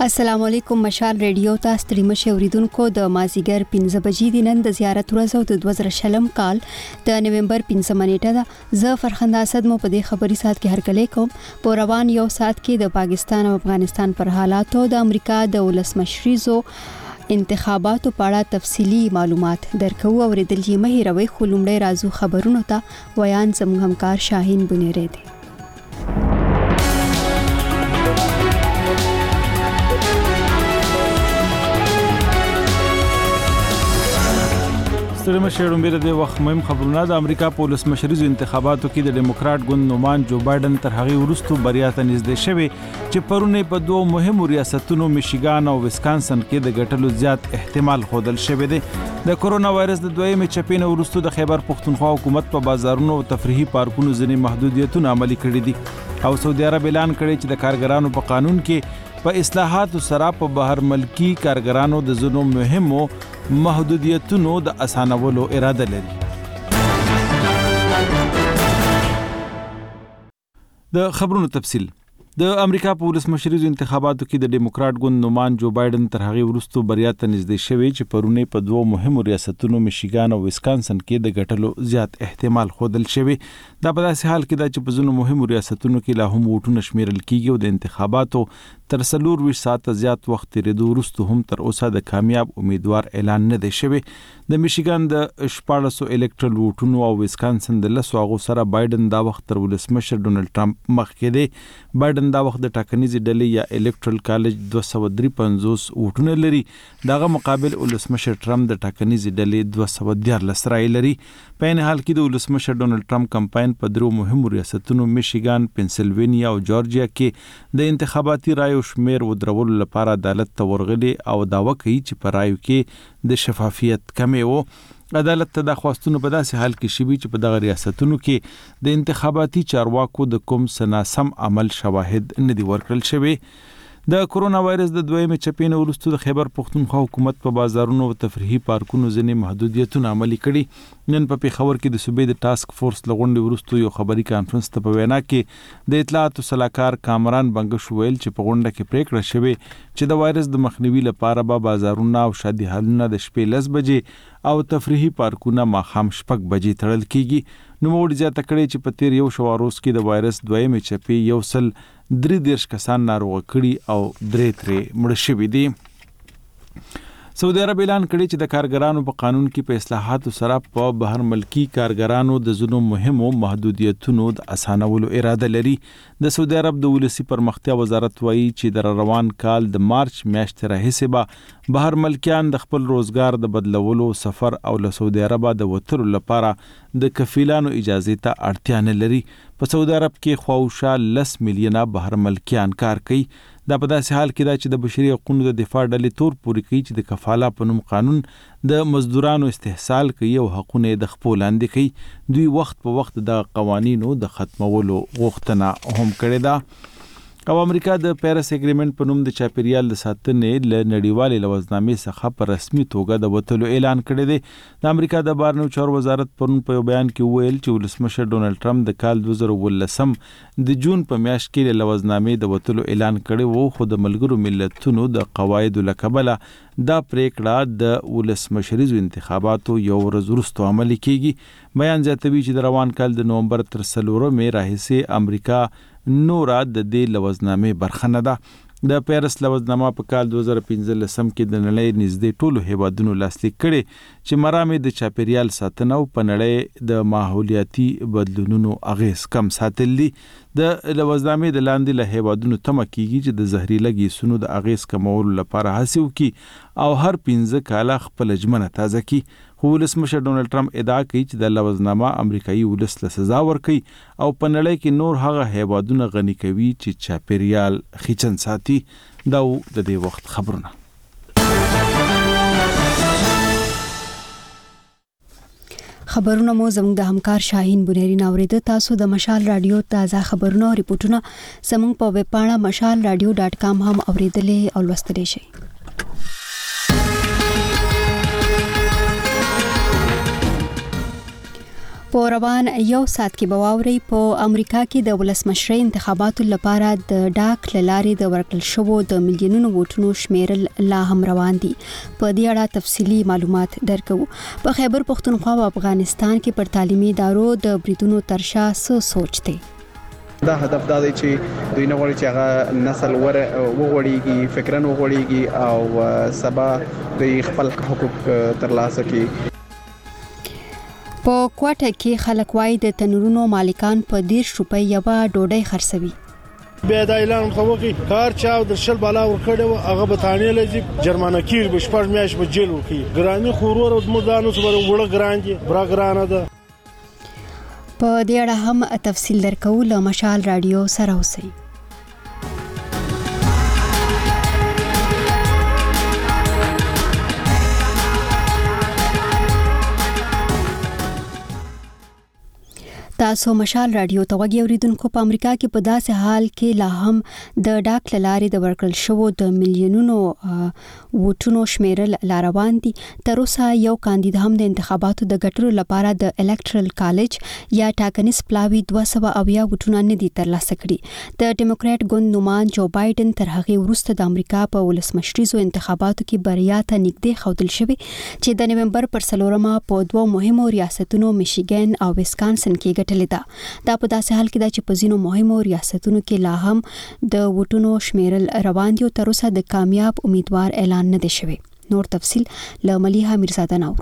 السلام علیکم. مشال ریډیو ته ستړي مشه اوریدونکو د مازیګر 15 بجې د نن د زیارت ورځ او د 2020 کال د نومبر 15 نیټه ده. زه فرخنده اسد مو په دې خبري سات کې هرکلی کوم. په روان یو سات کې د پاکستان او افغانستان پر حالاتو د امریکا د ولسمشریزو انتخاباتو په اړه تفصیلی معلومات درکو. اوریدل یې مه هیروئ. خو لومړی راځو خبرونو ته. ویان زموږ همکار شاهین بنيري دی. سلام شهرون بیره د وخت مهم خبرونه. د امریکا په ولسمشریزو انتخاباتو کې د ډیموکرات ګوند نومان جو بایدن تر هغه وروسته بریا ته نږدې شوی چې پرونه په دوه مهمو ریاستونو میشیګان او ویسکانسن کې د ګټلو زیات احتمال خودل شوی دی. د کرونا وایرس د دویمې چپې نه وروسته د خیبر پختونخوا حکومت په بازارونو او تفریحي پارکونو ځینې محدودیتونه عملي کړي دي او سعودي عرب اعلان کړی چې د کارګرانو په قانون کې په اصلاحاتو سره په بهر ملکی کارګرانو د ځینو مهمو محدودیتونو د اسانولو اراده لري. د خبرونو تفصیل. د امریکا په ولسمشریزو انتخاباتو کې د ډیموکرات ګوند نومان جو بایدن تر هغه وروسته بریا ته نږدې شوی چې پرونه په دوه مهمو ریاستونو میشیګان او ویسکانسن کې د ګټلو زیات احتمال خودل شوی. دا په داسې حال کې چې په ځینو مهمو ریاستونو کې لا هم ووټونه شمیرل کیږي او د انتخاباتو تر 24 ساعته زیات وخت تیریدو وروسته هم تر اوسه د کامیاب امیدوار اعلان نه دی شوی. د میشیګان د 1400 الکټرل ووټونو او ویسکانسن د 10 هغو سره بایدن دا وخت تر ولسمشر ډونلډ ټرمپ مخکې دی. بایدن دا وخت د ټاکنیزې ډلې یا الکټرل کالج 253 ووټونه لري. دغه مقابل ولسمشر ټرمپ د ټاکنیزې ډلې 214 رای لري. په این حال کې د ولسمشر ډونلډ ټرمپ کمپاین په درو مهمو ریاستونو میشیګان، پنسلوینیا او جورجیا کې د انتخاباتي رایو شمیر ودرولو لپاره عدالت ته ورغلي او داوا کوي چې په رایو کې د شفافیت کمی وو. عدالت ته د خواستونو په داسې حال کې شوي چې په دغه ریاستونو کې د انتخاباتي چارواکو د کوم سناسم عمل شواهد نه دي ورکړل شوي. د کرونا وایرس د دویمې چپې نه وروسته د خیبر پختونخوا حکومت په بازارونو او تفریحي پارکونو ځینې محدودیتونه عملي کړي. نن په پیښور کې د صوبې د ټاسک فورس لغونډې وروسته یو خبري کانفرنس ته په وینا کې د اطلاعاتو صلاحکار کامران بنګش ویل چې په غونډه کې پریکړه شوې چې د وایرس د مخنیوي لپاره به بازارونه او شادي هالونه د شپې 10 بجې او تفریحي پارکونه ماښام 6 بجې تړل کیږي. نو موږ زیاته کړی چې په تیر یو شواروز کې د وایرس دویمې چپې 133 کسان ناروغ کړي او 3 ترې مړه شوي دي. سعودي عرب اعلان کړی چې د کارګرانو په قانون کې په اصلاحاتو سره په بهر ملکی کارګرانو د ځینو مهمو محدودیتونو د اسانولو اراده لري. د سعودي عرب د ولسی پرمختیا وزارت وایي چې د روان کال د مارچ میاشتې راهیسې به بهر ملکیان د خپل روزګار د بدلولو سفر او له سعودي عرب د وترو لپاره د کفیلانو اجازه ته اړتیا نه لري. په سعودي عرب کې خواوشا 10 میلیونه بهر ملکیان کار کوي. دا په داسې حال کې دا چې د بشري حقوقو د دفاع ډلې تور پوري کوي چې د کفاله په نوم قانون د مزدورانو استحصال کوي او حقونه د خپل لاندې کوي. دوی وخت په وخت د قوانینو د ختمولو غوښتنه هم کړې ده. او امریکا د پیرس اګریمنت په نوم د چاپیریال د ساتنې له نړیوالې لوزنامې څخه په رسمي توګه د وتلو اعلان کړی دی. د امریکا د بهرنیو چارو وزارت پرون په یو بیان کې ویل چې ولسمشر ډونلډ ټرمپ د کال 2019 د جون په میاشت کې له لوزنامې د وتلو اعلان کړی وو، خو د ملګرو ملتونو د قواعدو له کبله دا پریکړه د ولسمشریزو انتخاباتو یو ورځ وروسته عملي کیږي. بیان زیاتوي چې د روان کال د نومبر تر 4 راهیسې امریکا نورا د دې لوزنامې برخه نه ده. د پیرس لوزنامه په کال 2015 کې د نړۍ نږدې ټولو هیوادونو لاسلیک کړي چې مرامې د چاپیریال ساتنه او په نړۍ د ماحولیاتي بدلونونو اغیز کم ساتل دي. د لوزنامې د لاندې له هیوادونو تمه کیږي چې د زهريله ګیسونو د اغیز کمولو لپاره هڅه وکړي او هر 15 کاله خپل ژمنه تازه کړي. خو ولسمشر ډونلډ ټرمپ ادعا کوي چې د لوزنامه امریکایي ولس له سزا ورکوي او په نړۍ کې نور هغه هیوادونه غني کوي چې چاپیریال خیچن ساتي. دا د دې وخت خبرونه. خبرونه مو زموږ د همکار شاهین بنيري ناوریده. تاسو د مشال رادیو تازه خبرونه او ریپورتونه زموږ په ویب پاڼه mashalradio.com هم اوریدلې او لوستلی شئ. په په روان یو ساعت کې به واوري په امریکا کې د ولسمشرۍ انتخاباتو لپاره د ډاک لارې د ورکړل شوو د میلیونونو ووټونو شمیرل لا هم روان دي. په دې اړه تفصیلی معلومات درکو. په خیبر پختونخوا او افغانستان کې پر تعلیمي ادارو د بریدونو ترشا څه سوچ دی. دا هدف دا دی چې دوی نه غواړي چې هغه نسل وغوړيږي، فکرن وغوړيږي او سبا دوی خپل حقوق ترلاسه کړي. په کوټه کې خلک وايي د تنورونو مالکان په 10 روپۍ یو ډوډۍ خرڅوي. بیا دا اعلان کوي کار چا د شل بالا ورکړو هغه به تانه لږ جرمانه کیر به شپږ میاشت به جیل وکي. ګرانی خورور او مردانو سره وړه ګران دي برا ګرانه ده. په دې اړه هم تفصیل درکو له مشال رادیو سره اوسئ. تاسو مشال رادیو ته وګورئ. اوریدونکو په امریکا کې په داسې حال کې لا هم د ډاک لارې د ورکړل شوو د میلیونونو ووټونو شمیرل لا روان دي. تر اوسه یو کاندید هم د انتخاباتو د ګټلو لپاره د الکټرل کالج یا ټاکنیز پلاوی 270 ووټونه نه دي ترلاسه کړي. د ډیموکرات ګوند نومان جو بایدن تر هغه وروسته د امریکا په ولسمشریزو انتخاباتو کې بریا ته نږدې ښودل شوی چې د نومبر پر 4 په دوه مهمو ریاستونو میشیګن او ویسکانسن کې دا په داسې حال کې دا چې په ځینو مهمو ریاستونو کې لا هم د ووټونو شمیرل روان دي او تر اوسه د کامیاب امیدوار اعلان نه دی شوی. نور تفصیل له ملیحه میرزاده نور.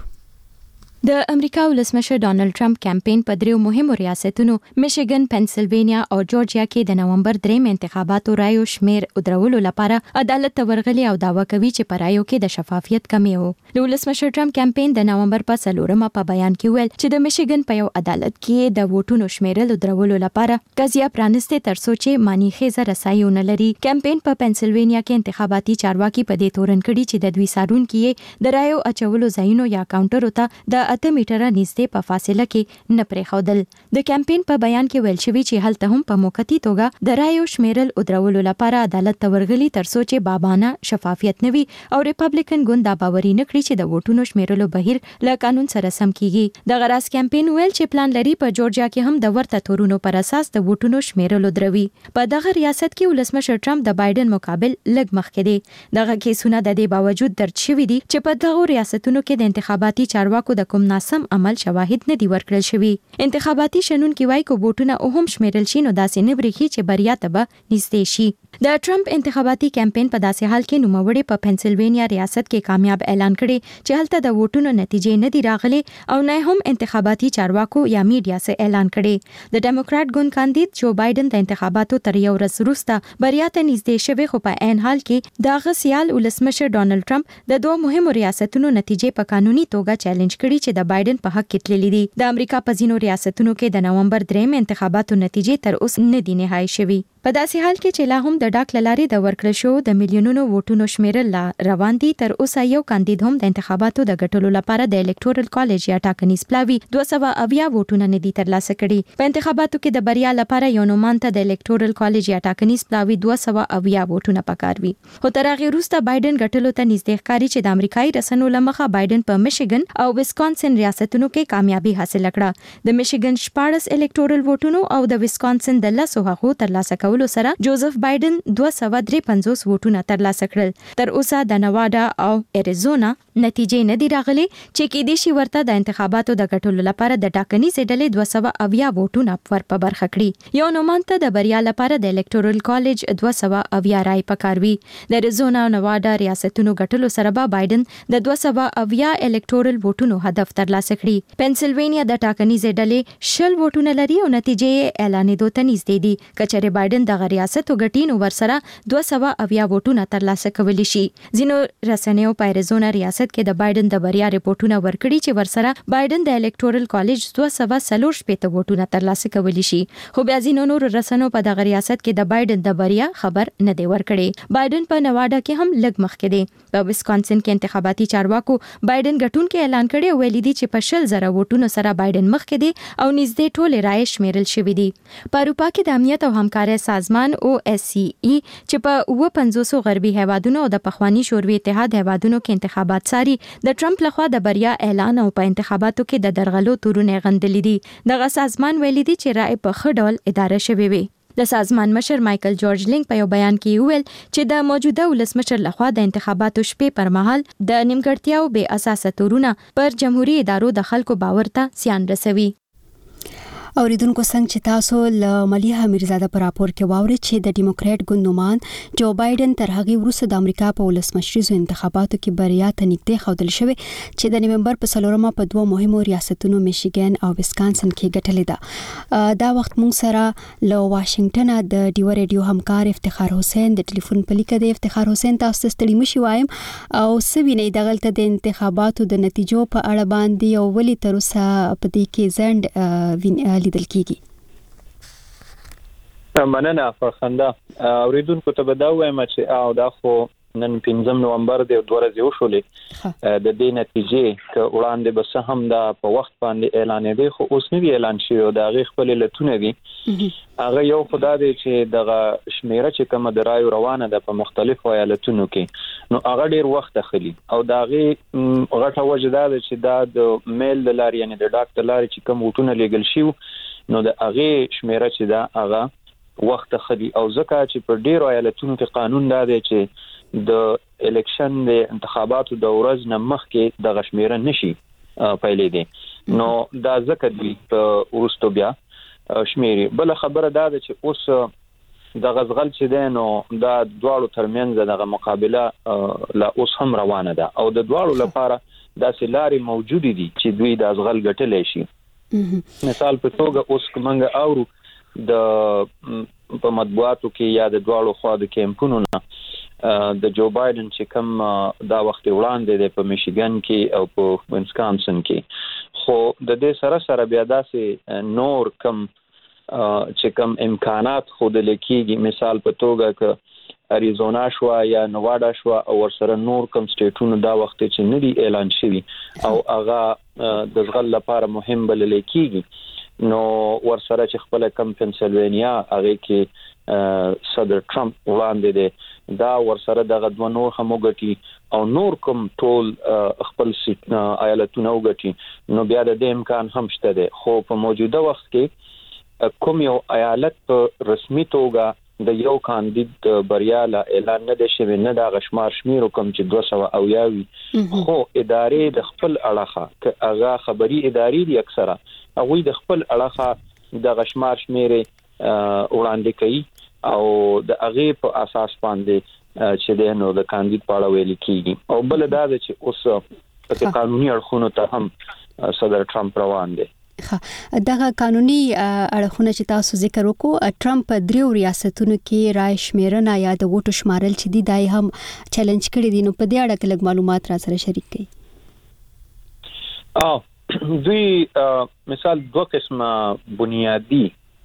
د امریکا ولسمشر ډانلډ ټرمپ کمپاین په دریو مهمو ریاستونو میشیګن، پنسلوانیا او جورجیا کې د نومبر 3 انتخاباتو رایو شمیر درولو لپاره عدالت ته ورغلي او داوا کوي چې په رایو کې د شفافیت کمی و. د ولسمشر ټرمپ کمپاین د نومبر په 4 په بیان کې ویل چې د میشیګن په یو عدالت کې د ووټونو شمیرل درولو لپاره قضیه پرانسته تر څو چې مانی خیزه رسایونه لري. کمپاین په پنسلوانیا کې انتخاباتي چارواکي په دې تورن کړي چې د دوی سارون کې د رایو اچولو ځایونو یا کاونټرو ته د 8 میټره نږدې په فاصله کې نه پرې خودل. د کمپاین په بیان کې ویل شوی چې هلته هم په موقتی توګه د رایو شمیرل درولو لپاره عدالت ته ورغلي تر څو چې بابانه شفافیت نوي او ریپبلیکن ګوند دا باوري نه کړي چې د ووټونو شمیرلو بهیر له قانون سره سم کیږي. د غراس کمپاین ویل چې پلان لري په جورجیا کې هم د ورته تورونو پر اساس د ووټونو شمیرلو دروي. په دغه ریاست کې ولسمشر ټرمپ د بایدن مقابل لږ مخکې دی. دغه کیسونه د دې باوجود درج شوي دي چې په دغه ریاستونو کې د انتخاباتي چارواکو د کوم ناسم عمل شواهد نه دی ورکړل شوی. انتخاباتي شنونکي وايي کو ووټونه هم شمیرل شي نو داسې نه برېږي چې بریا ته به نږدې شي. د ټرمپ انتخاباتي کمپاین په داسې حال کې نوموړي په پنسلوانیا ریاست کې کامیاب اعلان کړي چې هلته د ووټونو نتیجې نه دي راغلي او نه هم انتخاباتي چارواکو یا میډیا سره اعلان کړي. د ډیموکرات ګوند کاندید جو بایدن د انتخاباتو تر یو ورځ وروسته بریا ته نږدې شوی خو په عین حال کې د غسیال ولسمشر ډانلډ ټرمپ د دوه مهمو ریاستونو نتیجې په قانوني توګه چیلنج کړي چې د بایدن په حق کې تللي دي. د امریکا په ځینو ریاستونو کې د نومبر 3 انتخاباتو نتیجې تر اوسه نه دي نهایی شوي. په داسې حال کې چې لا هم د ډاک لارې د ورکړل شو د میلیونونو ووټونو شمیرل روان دي، تر اوسه یو کاندید هم د انتخاباتو د ګټلو لپاره د الکټورل کالج یا ټاکنیز پلاوی 270 ووټونه نه دي ترلاسه کړي. په انتخاباتو کې د بریا لپاره یو نومان ته د الکټورل کالج یا ټاکنیز پلاوی 270 ووټونه پکار وي. خو تر هغه وروسته بایدن ګټلو ته نږدې ښکاري چې د امریکایي رسنیو لمخه بایدن په میشیګن او ویسکانسن ریاستونو کې کامیابی حاصل کړه. د میشیګن 14 الکټورل ووټونو او د ویسکانسن د 10 حقوق ترلاسه کولو سره جوزف بایدن 253 ووټونه ترلاسه کړل. تر اوسه د نواډا او اریزونا نتیجې نه دی راغلي چې کې دې شي ورته د انتخاباتو د ګټلو لپاره د ټاکنیزې ډلې 270 ووټونه ور په برخه کړي. یو نومان ته د بریا لپاره د الکټورل کالج 270 رای پکار وي. د اریزونا او نواډا ریاستونو ګټلو سره به بایدن د 270 الکټورل ووټونو هدف ترلاسه کړي. پنسلوانیا د ټاکنیزې ډلې 10 ووټونه لري او نتیجې اعلانېدو ته نږدې دي. کچره بایدن د ریاست وګټي نو ورسره 270 ووټونه ترلاسه کولی شي. ځینو رسنیو په اریزونا ریاست کې د بایدن د بریا ریپورتونه ورکړي چې ورسره بایدن د الکټورل کالج 240 ووټونه ترلاسه کولی شي. خو بیا ځینو نور رسنیو په دغه ریاست کې د بایدن د بریا خبر نه دی ورکړي. بایدن په نواډا کې هم لږ مخکې دی. په ویسکانسن کې انتخاباتي چارواکو بایدن ګټونکو اعلان کړی او ویلي دي چې په 10,000 ووټونو سره بایدن مخکې دی او نږدې ټول رای شمیرل شوې دي. په اروپا کې د امنیت او همکارۍ سازمان OSCE چې په 50 غربي هیوادونو او د پخوانی شوروي اتحاد هیوادونو کې انتخابات څاري د ټرمپ لخوا د بریا اعلان او په انتخاباتو کې د درغلو تورونه غندلې دي. دغه سازمان ویلي دي چې رائے په ښه ډول اداره شوې وي. د سازمان مشر مایکل جورج لینګ په یو بیان کې ویل چې د موجوده ولسمشر لخوا د انتخاباتو شپې پر مهال د نیمګړتیاو بې اساسه تورونه پر جمهوریت ادارو د خلکو باور ته زیان رسوي. اوریدونکو څنګه چې تاسو له ملیحه میرزاده پر راپور کې واورئ چې د ډیموکرات ګوند نومان جو بایدن تر هغه وروسته د امریکا په ولسمشریزو انتخاباتو کې بریا ته نږدې ښودل شوی چې د نومبر په 4 په دوه مهمو ریاستونو میشیګن او ویسکانسن کې ګټلې ده. دا وخت موږ سره له واشنگټن د ډیو ریډیو همکار افتخار حسین د ټلیفون په لیکه د افتخار حسین تاسو ستړي مشي وایم او سوینې دغلت د انتخاباتو د نتیجو په اړه باندې او ولې تر اوسه په دې کې زند لیدل کیږي. مننه فرخنده. اوریدونکو ته به دا وایم چې او دا خو نن 15 نومبر د 2016 د دې نتیجې ک وړاندې بس هم دا په وخت باندې اعلان دی خو اوس نه اعلان شوی دا غي خپل لتونه دي. هغه یو خدای دی چې دغه شمیره چې کوم د رایو روانه ده په مختلفو ایالتونو کې نو هغه ډیر وخت اخلي او دا غي غټه وجه ده چې دا د میل د لاري یعنی د ډاکټر لاري چې کوم وټونه لګل شي نو د هغه شمیره چې دا هغه وخت اخلي او ځکه چې په ډیرو ایالتونو کې قانون دا دی چې د الیکشن د انتخاباتو د ورځ نه مخکې د غشمیره نشي پیلې دي نو دا ځکه دوی په ورستو بیا شمیري. بل خبره دا ده چې اوس د غزغل چې دی نو دا دواړو ترمنځ دغه مقابله لا اوس هم روانه ده او د دواړو لپاره داسې لارې موجود دي چې دوی د غزغل ګټلې شي. مثال په توګه اوس کومنګ اورو د په مطبوعاتو کې یا د دواړو خوا د کیمپونو نه د جو بایدن چې کوم دا وخت وړاندې د په میشیګن کې او په وینسکانسن کې خو د دې سره بیا داسې نور کم چې کوم امکانات خود لکېږي. مثال په توګه ک اریزونا شو یا نواډا شو او ورسره نور کم سټیټونو دا وخت چې ندي اعلان شوی او هغه د ځغل لپاره مهم بلل کېږي نو ورسره چې خپل کم پنسلوانیا هغه کې صدر ټرمپ وړاندې دی دا ورسره دغه دوه نور هم وګټي او نور کوم ټول خپل ایالتونه وګټي نو بیا د دې امکان هم شته دی. خو په موجوده وخت کې کوم یو ایالت په رسمي توګه د یو کاندید بریا لا اعلان نه دی شوی نه د غشمار شمیرو کوم چې 200 او یاوي خو ادارې د خپل اړخه ک هغه خبري ادارې دي اکثره هغه د خپل اړخه د غشمار شمیره وړاندې کوي او د هغه په اساس باندې چې د نو د کاندید په اړه ویل کیږي او بل دا چې اوس په قانوني اړخونو ته هم صدر ټرمپ روان دی. دغه قانوني اړخونه چې تاسو ذکر وکړو ټرمپ په دریو ریاستونو کې رای شمیرنه یا د ووټو شمارل چې دی دای هم چیلنج کړی دي نو په دې اړه کې لږ معلومات را سره شریک کړئ. دوی مثال دوه قسمه بنیادی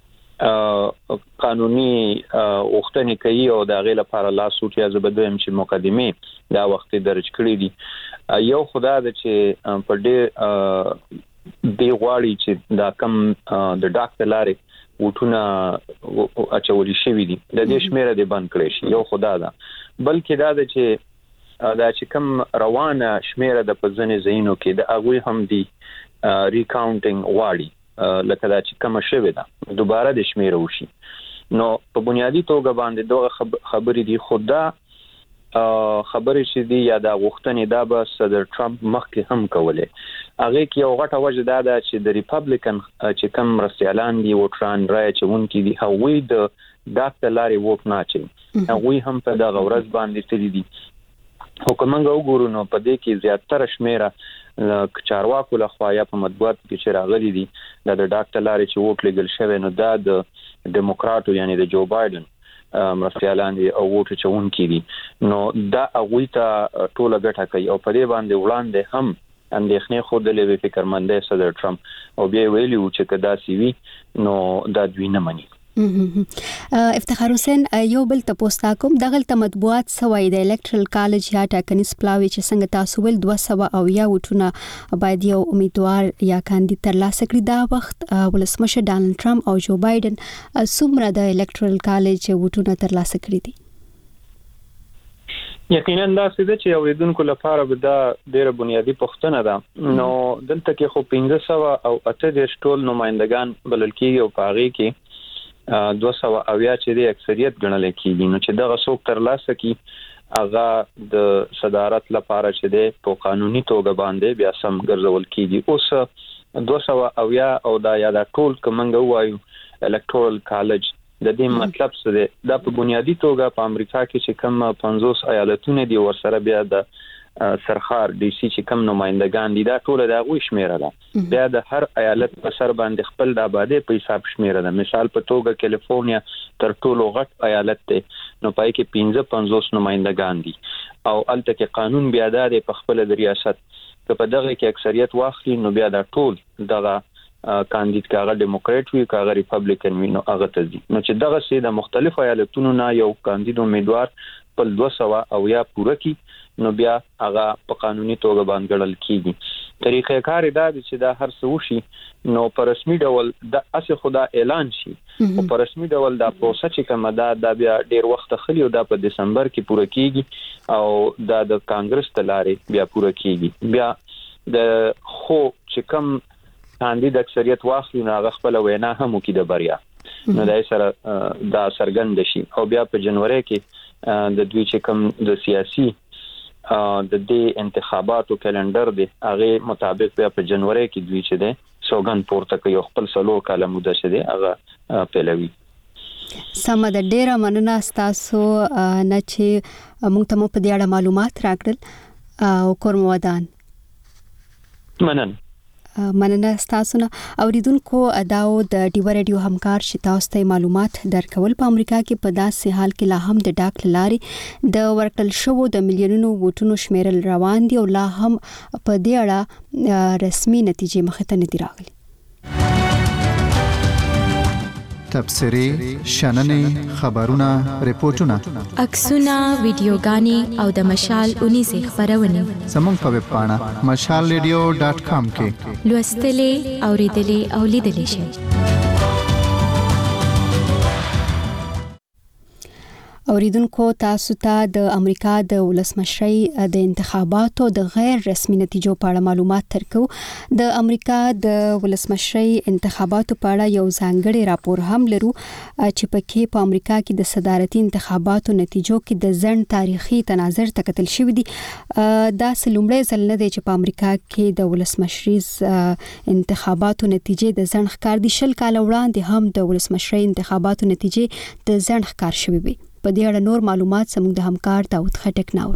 قانوني وختنې کوي او د غیله لپاره لاسوټ یا زبدویم چې مقدمه دا وخت درج کړی دي. یو خدای د چې په دې دی غواړي چې دا کم د ډاکټر لاري وټونه اچولي شوی دي د دې شمیره دی بند کړی شي. یو خدای دا بلکې دا چې کم روانه شمیره د پزنې زینو کې د اغوی هم دی ریکاونټینګ غواړي لکه دا چې کوم شوی دا دوباره د شمیره وشي نو په بنیادی توګه باندې دوه خبرې دي. خدا خبرې چې دی یا د غوښتنې دا به صدر ټرمپ مخکې هم کوله هغه کې یو غټه وجه دا ده چې د ریپبلیکن چې کوم رسیالان دي وټران رای چونکي دي هغوی د ډاکټر لاري ووټ نه اچي هغوی هم په دغه ورځ باندې تللی دي. حکومت وګورو نو په دې کې زیاتره شمیره چارواکو له خوا یا په مطبوعاتو کې چې راغلي دي د ډاکټر لاري چې ووټ لګل شوی نو دا د ډیموکراتو یعنی د جو بایدن مرسیالان دي او ووټ چونکي دي نو دا هغوی ته ټوله ګټه کوي او په دې باندې وړاندې هم اندېښنې خوده فکرمنده صدر ټرمپ او بیا ویلي و چې کدا سی وی نو دا دوی نه مني. افتخار حسین یو بل تاسو کوم دغه مطبوعات سوای د الکټرل کالج یا ټاکنیز پلاوی چې څنګه تاسو ول 200 او یا وټونه باید یو امیدوار یا کاندید ترلاسه کړي دا وخت ولسمشر ډانلډ ټرمپ او جو بایدن څومره د الکټرل کالج وټونه ترلاسه کړي دي؟ یقینا دا څه چې اوریدونکو لپاره به دا ډېره بنیادی پوښتنه ده. نو دلته کې خو 1508 ټول نمائندگان بلل کېږي او په هغې کې 200 چې د اکثریت ګڼل کېږي. نو چې دغه څوک ترلاسه کړي هغه د صدارت لپاره چې د په قانوني توګه باندې بیا سم ګرځول کېږي. اوس 200 او دا یا دا ټول کومنګ وایو الکټورل کالج د دې مطلب څه دی؟ دا په بنیادی توګه په امریکا کې چې کوم 50 ایالتونه دي ورسره بیا د سرخار ډي سي چې کوم نمائندگان دي دا ټول د هغوی شمیره ده. بیا د هر ایالت په سر باندې خپل د آبادی په حساب شمیره ده. مثال په توګه کیلیفورنیا تر ټولو غټ ایالت دی، نو پای کې 55 نمائندگان دي او الته کې قانون بیا د په خپل د ریاست په دغه کې اکثریت واخلي نو بیا د ټول دغه کاندید کاغه ډیموکرات وي کاغه ریپبلیکن وي نو هغه ته دي. نو چې دغه سي د مختلف ایالتونو نه یو کاندید امیدوار په 200 پوره کی نو بیا هغه په قانوني توګه باندې ګڼل کیږي. طریقې کار دا چې دا هر څه وشي نو په رسمي ډول د اسه خدا اعلان شي او په رسمي ډول دا پروسه چې کومه دا بیا ډیر وخت خلی او دا په دسمبر کې پوره کیږي او دا د کانګرس ته لارې بیا پوره کیږي. بیا د خو چې کوم کاندید اکثریت واخلي نو هغه خپل وینا هم وکړي د بریا نو دای سره دا سرګند شي او بیا په جنوري کې د دوی چې کوم د سیاسي د دې انتخاباتو کلندر دی هغه مطابق بیا په جنوري کې دوی چې ده سوګند پورته کوي خپل سلو کاله موده شه دی هغه پیلوي. سم د ډیره مننه تاسو نه چې موږ ته په دې اړه معلومات راکړل او کورم ودان. مننه تاسو نه اوریدونکو اداو د ډیو رادیو همکار شتاوسته معلومات درکول. په امریکا کې په داسې حال کې لا هم د ډاک لاري د ورکل شوو د میلیونونو ووټونو شمیرل روان دي او لا هم په دې اړه رسمي نتیجې مخ ته نه دي راغلي. تبصرې، شننې، خبرونه، ریپورتونه، عکسونه، ویډیوګانې او د مشال 19 خبرونه زموږ په ویب پاڼه mashalradio.com کې لوستلې، اوریدلې او لیدلې شئ. اوریدونکو تاسو ته د امریکا د ولسمشرۍ د انتخاباتو د غیر رسمي نتیجو په اړه معلومات ترکو. د امریکا د ولسمشرۍ انتخاباتو په اړه یو ځانګړی راپور هم لرو چې پکې په امریکا کې د صدارتي انتخاباتو نتیجو کې د ځنډ تاریخي تناظر تکتل شوی دي. دا سلومړی ځل نه دی چې په امریکا کې د ولسمشرۍ انتخاباتو نتیجې د ځنډ ښکار دي. 20 کال وړاندې هم د ولسمشرۍ انتخاباتو نتیجې د ځنډ ښکار شوی وي. په دې اړه نور معلومات زموږ د همکار داود خټک نور.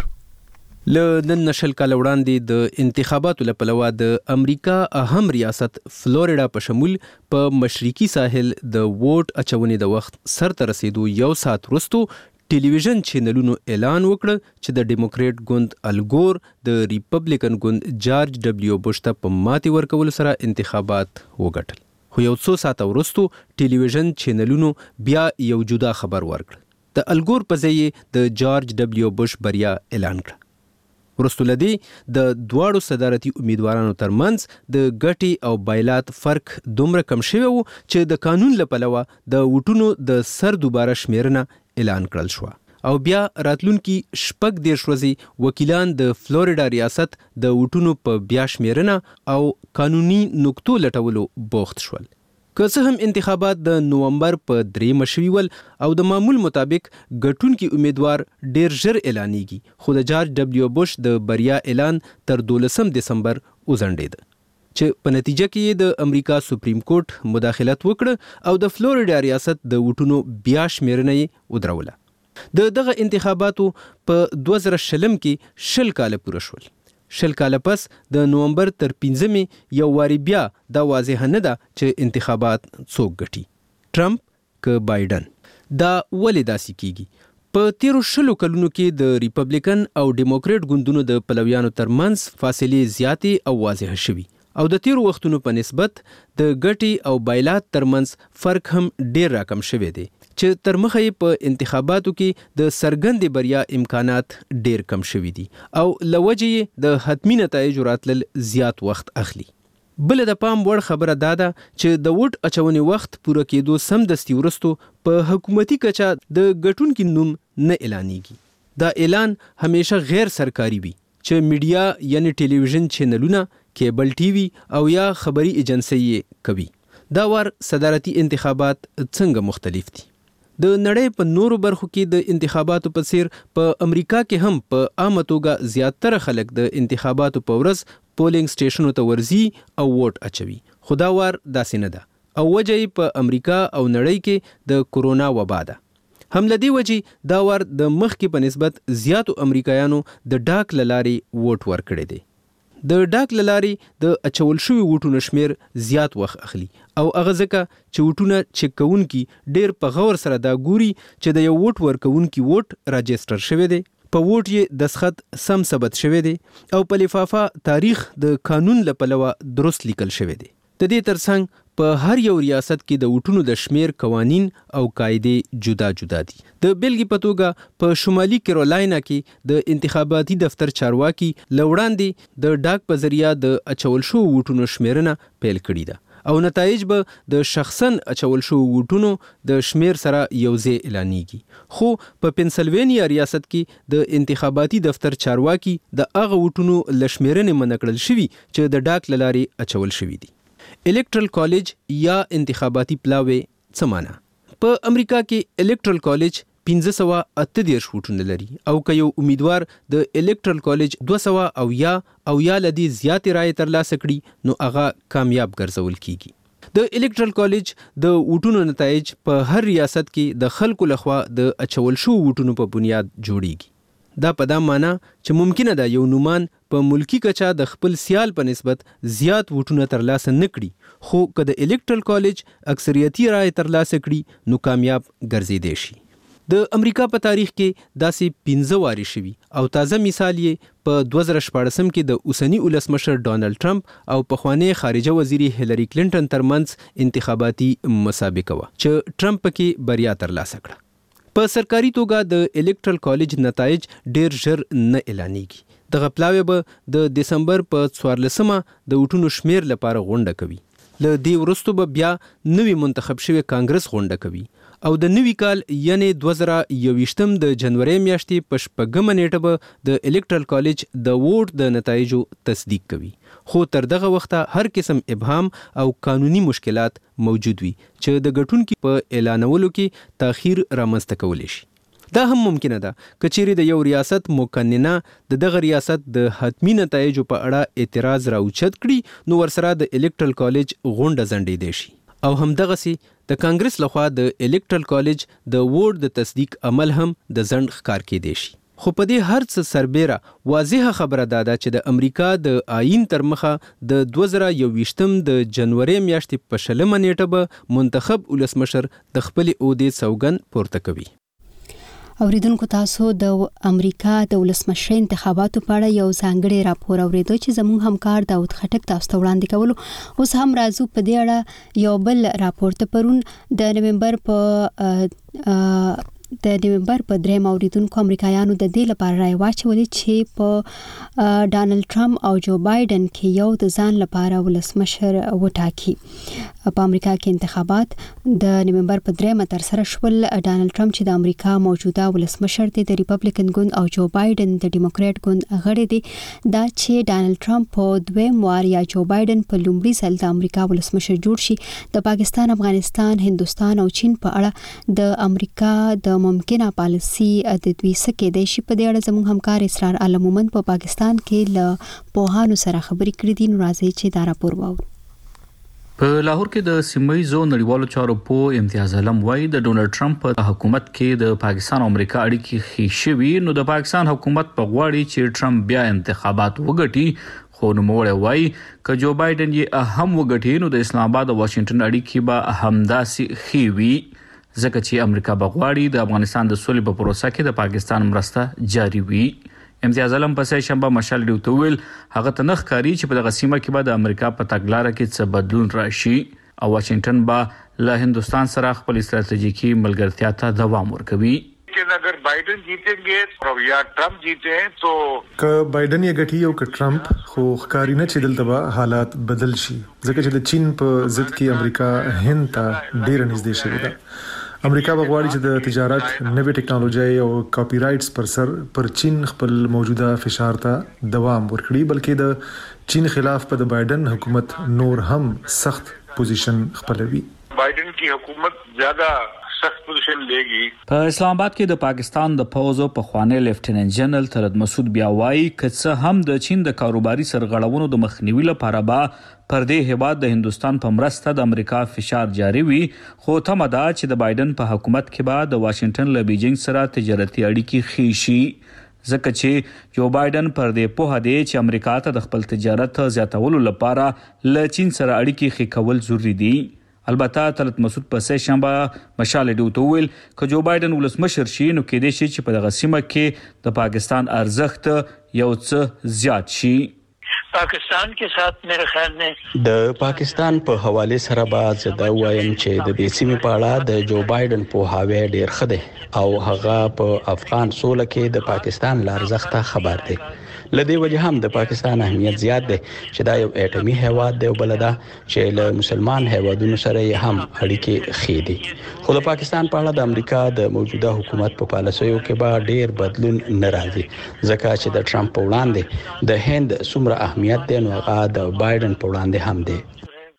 له نن نشل کال وړاندې د انتخاباتو لپاره د امریکا اهم ریاست فلوریډا په شمول په مشرقي ساحل د ووټ اچونې د وخت سرته رسیدو یو ساعت وروسته ټلویزیون چینلونو اعلان وکړ چې د ډیموکریټ ګوند الګور د ریپبلیکن ګوند جارج ډبلیو بوش ته په ماتي ورکول سره انتخابات وګټل. خو یو څو ساعت وروسته ټلویزیون چینلونو بیا یو جدا خبر ورکړ. د الګور په ځای د جارج ډبلیو بوش بریا اعلان کړ. وروسته لدی د دواړو صدارتي امیدوارانو ترمنځ د ګټي او بایلات فرق دومره کم شوی و چې د قانون لپاره د وټونو د سر دوباره شمیرنه اعلان کړل شو او بیا راتلونکي شپږ 10 ورځې وکیلان د فلوریډا ریاست د وټونو په بیا شمیرنه او قانوني نقطو لټولو بوخت شول. که څه هم انتخابات د نومبر په 3 شوي ول او د معمول مطابق ګټونکي امیدوار ډیر ژر اعلانېږي، خو د جارج ډبلیو بوش د بریا اعلان تر 12 دسمبر وځنډېد چې په نتیجه کې د امریکا سپریم کورټ مداخلت وکړ او د فلوریډا ریاست د وټونو بیا شمیرنه یې ودروله. د دغه انتخاباتو په 2020 کې 20 کال پوره شول. 20 کال پس د نومبر تر 15 یو واری بیا دا واضح نه ده چې انتخابات څوک ګټي، ټرمپ که بایدن. دا ولې داسې کیږي؟ په تیرو 20 کلونو کې د ریپبلیکن او ډیموکریټ ګوندونو د پلویانو ترمنځ فاصلې زیاتې او واضح شوي او د تیرو وختونو په نسبت د ګټي او بایلات ترمنځ فرق هم ډیر راکم شوی دی چې تر مخه په انتخاباتو کې د سرګندې بریا امکانات ډیر کم شوي دي او لوجې د حتمی نتایج راتلل زیات وخت اخلي. بل د پام وړ خبره دا ده چې د ووټ اچونې وخت پوره کېدو سمدستي وروسته په حکومتي کچه د ګټونکي نوم نه اعلانېږي. دا اعلان همیشه غیر سرکاري وي چې میډیا یعنی ټلویزیون چینلونه، کیبل ټي وي او یا خبري ایجنسی کوي. دا وار صدارتي انتخابات څنګه مختلف دي؟ د نړۍ په نورو برخو کې د انتخاباتو په څیر په امریکا کې هم په عامه توګه زیاتره خلک د انتخاباتو په ورځ پولینګ سټیشنونو ته ورځي او ووټ اچوي. خو دا وار داسې نه ده او وجه یې په امریکا او نړۍ کې د کورونا وبا ده. هم لدی وجه دا وار د مخکې په نسبت زیاتو امریکایانو د ډاک لارې ووټ ورکړي دي. د ډاک لارې د اچول شوی ووټونو شمیر زیات وخت اخلي او هغه ځکه چې ووټونه چک کوونکي ډیر په غور سره دا ګوري چې د یو ووټ ورکوونکي ووټ راجستر شوی دی، په ووټ یې دستخط سم ثبت شوی دی او په لفافه تاریخ د قانون له پلوه درست لیکل شوی دی. د دې ترڅنګ په هر یو ریاست کې د ووټونو د شمیر قوانین او قاعدې جدا جدا دي. د بیلګې په توګه په شمالي کیرولاینا کې د انتخاباتي دفتر چارواکي لوړاندې د ډاک په ذریعہ د اچول شو ووټونو شمیرنه پیل کړې ده او نتایج به د شخصا اچول شو ووټونو د شمیر سره یوځای اعلانېږي. خو په پنسلوانیا ریاست کې د انتخاباتي دفتر چارواکي د هغه ووټونو لشمیرنې منکړل شوي چې د ډاک لارې اچول شوي دي. الکټرل کالج یا انتخاباتي پلاوی څه معنا؟ په امریکا کې الکټرل کالج 1538 ووټونه لري او که یو امیدوار د الکټرل کالج 200 او یا لدی زیات رائے ترلاسه کړي نو هغه کامیاب ګرځول کیږي. د الکټرل کالج د ووټونو نتایج په هر ریاست کې د خلکو لخوا د اچول شو ووټونو په بنیاد جوړیږي. دا په دا معنا چې ممکنه ده یو نومان په ملکی کچا د خپل سیال په نسبت زیات ووټونه ترلاسه نکړي، خو که د الکټرل کالج اکثریتي رائے ترلاسه کړي نو کامیاب ګرځیدای شي. د امریکا په تاریخ کې داسې 15 واري شوي او تازه مثال یې په 2014 کې د اوسنی ولسمشر ډانلډ ټرمپ او پخوانی خارجه وزیری هیلری کلینټن ترمنځ انتخاباتي مسابقه وه چې ټرمپ پکې بریا ترلاسه کړه. په سرکاري توګه د الکټرل کالج نتایج ډیر ژر نه اعلانېږي. دغه پلاوی به د دسمبر په 14مه د ووټونو شمیر لپاره غونډه کوي. له دې وروسته به بیا نوی منتخب شوی کانګرس غونډه کوي او د نوي کال یعنی 2021 د جنوري میاشتې په 9 نیټه به د الکټرل کالج د ووټ د نتایجو تصدیق کوي. خو تر دغه وخته هر قسم ابهام او قانوني مشکلات موجود وي چې د ګټونکو په اعلانولو کې تاخير رامنځته کولی شي. دا هم ممکنه ده که چیرې د یو ریاست مقننه د دغه ریاست د حتمی نتایجو په اړه اعتراض راوچت کړي نو ورسره د الکټرل کالج غونډه ځنډېدای شي او همدغسې د کانګرس لخوا د الکټرل کالج د ووټ د تصدیق عمل هم د ځنډ ښکار کېدای شي. خو په دې هر څه سربیره واضحه خبره ده چې د امریکا د آئین تر مخه د 2021 د جنوري میاشتې په 20 نیټه به منتخب ولسمشر د خپل عہدې سوګند پورته کوي. اوریدونکو تاسو د امریکا د ولسمشر انتخاباتو په اړه یو ځانګړی راپور اوریدو چې زموږ همکار داود خټک تاسو ته وړاندې کولو. اوس هم راځو په دې اړه یو بل راپور ته. پرون د نومبر په 3 اوریدونکو امریکایانو د دې لپاره راي واچولې چې په ډانلډ ټرمپ او جو بایدن کې یو د ځان لپاره ولسمشر وټاکي. په امریکا کې انتخابات د نومبر په 3 تر سره شول. ډانلډ ټرمپ چې د امریکا موجوده ولسمشر دی د ریپبلیکن ګوند او جو بایدن د ډیموکرات ګوند غړی دی. دا چې ډانلډ ټرمپ په دویم وار یا جو بایدن په لومړي ځل د امریکا ولسمشر جوړ شي د پاکستان، افغانستان، هندوستان او چین په اړه د امریکا د ممکنه پالیسي د دوی سکه د شي په دې اړه زموږ همکار اسرار عالم مومن په پاکستان کې له پوهانو سره خبرې کړې دي. نو راځي چې دا راپور واورو. په لاهور کې د سیمایي نړیوالو چارو په امتیاز علم وایي د ډونلډ ټرمپ په حکومت کې د پاکستان او امریکا اړیکې ښې شوي نو د پاکستان حکومت په غواړي چې ټرمپ بیا انتخابات وګټي. خو نوموړی وایي که جو بایدن یې هم وګټي نو د اسلام آباد او واشنگټن اړیکې به همداسې ښې وي ځکه چې امریکا بغواړي د افغانستان د سولې په پروسه کې د پاکستان مرسته جاري وي. امتیاز علم په سې شنبه مشال ډیو ته ویل هغه ته نخ کاری چې په دغه سیمه کې به د امریکا په تګلارې کې څه بدلون راشي او واشنگټن به له هندوستان سره خپل استراتیژیکي ملګرتیا ته دوام ورکوي. अगर बाइडन जीतेंगे और या ट्रम्प जीते तो क बाइडन یې ګټي او ک ټرمپ خو ښکاری نه چې دلته حالات بدل شي ځکه چې د چین په ضد کې امریکا هند ته ډیر نږدې شوی ده امریکا بغواړي چې د تجارت نوې ټکنالوژي او کاپی رائټس پر سر پر چین خپل موجوده فشار ته دوام ورکړي، بلکې د چین خلاف په د بایدن حکومت نور هم سخت پوزیشن خپلوي. بایدن کی حکومت زیادہ سخت پوزیشن لےږي. په اسلام آباد کې د پاکستان د پوځو په خوانی لیفټیننټ جنرال طلعت مسعود بیا وایي چې هم د چین د کاروباري سرغړونو د مخنیوي لپاره به پر دې هیواد د هندستان په مرسته د امریکا فشار جاری وي، خو تمه ده چې د بایدن په حکومت کې به د واشنگټن له بیجینګ سره تجارتي اړیکې ښې شي، ځکه چې جو بایدن پر دې پوهه دی چې امریکا ته د خپل تجارت زیاتولو لپاره له چین سره اړیکې ښې کول ضروري دي. البته طلعت مسعود په سه شنبه مشال ډیو ته ویل چې جو بایدن ولسمشر شي نو کې دې شي چې په دغه سیمه کې د پاکستان ارزښت یو څه زیات شي. پاکستان کے ساتھ میرے خیال میں د پاکستان په حواله سره به زدا وایم چې د دې سیمې په اړه د جو بایدن په هاوی ډیر خده او هغه په افغان سوله کې د پاکستان لارزخته خبر دی. لدی وجه هم د پاکستان اهمیت زیات دی چې دا یو اټومي هیواد دی او بلدا چې له مسلمان هیوادونو سره هم اړیکې خې دي، خو د پاکستان په اړه د امریکا د موجوده حکومت په پالیسیو کې به ډیر بدلون نه راځي، ځکه چې د ټرمپ په وړاندې د هند څومره اهمیت دی نو هغه د بایدن په وړاندې هم دی.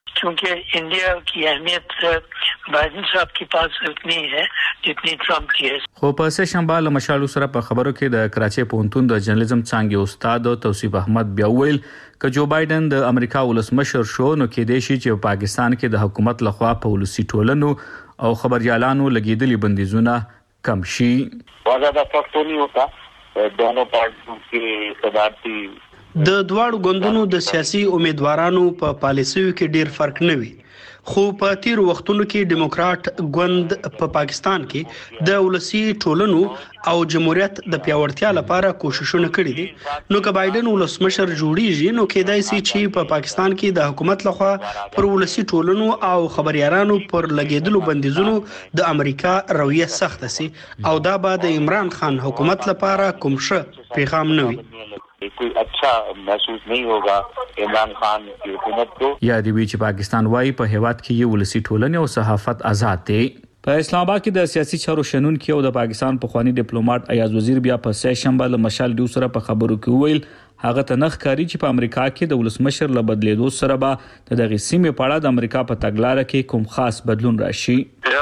چونکہ انڈیا کی اہمیت بائیڈن صاحب کے پاس اتنی ہے جتنی ټرمپ کی ہے. خو په سه شنبه له مشالو سره په خبرو کې د کراچۍ پوهنتون د جرنالیزم څانګې استاد توصیف احمد بیا ویل چې جو بایدن د امریکا ولسمشر شو نو کې دی چې پاکستان کې د حکومت لخوا په ولسی ټولنو او خبريالانو لګیدلي بندیزونه کم شي. زیادہ فرق تو نہیں ہوتا دونوں پارٹیوں کی صدارتی د دواړو ګوندونو د سیاسي امیدوارانو په پالیسیو کې ډیر فرق نه وي، خو په تیر وختونو کې ډیموکرات ګوند په پاکستان کې د ولسی ټولنو او جمهوریت د پیاوړتیا لپاره کوششونه کړي دي. نو که بایدن ولسمشر جوړیږي نو کېدای شي چې په پاکستان کې د حکومت لخوا پر ولسی ټولنو او خبريالانو پر لګیدلو بندیزونو د امریکا رویه سخت شي او دا به د عمران خان حکومت لپاره کوم څه پیغام نه وي. کوئی اچھا محسوس نہیں ہوگا عمران خان کی حکومت کو. یا دی وی چې پاکستان وايي په هیواد کې یو ولسی ټولنه او صحافت آزاد دي. په اسلام آباد کې د سیاسي چارو شنن کې او د پاکستان په خوانی ډیپلوماټ ایاز وزیر بیا په سه شنبه له مشال ډیو سره په خبرو کې ویل هغه ته نخ کاری چې په امریکا کې د ولسمشر له بدلیدو سره به د دغه سیمې په اړه د امریکا په تګلارې کې کوم خاص بدلون راشي.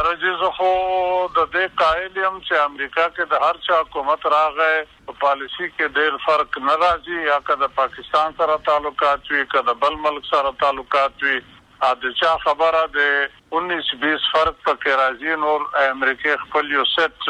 خو د دې قائل یم چې امریکا کې د هر چا حکومت راغی په پالیسی کې ډېر فرق نه راځي، یا که د پاکستان سره تعلقات وي که د بل ملک سره تعلقات وي، د چا خبره د 19-20 فرق پکې راځي. نور امریکا خپل یو سیټ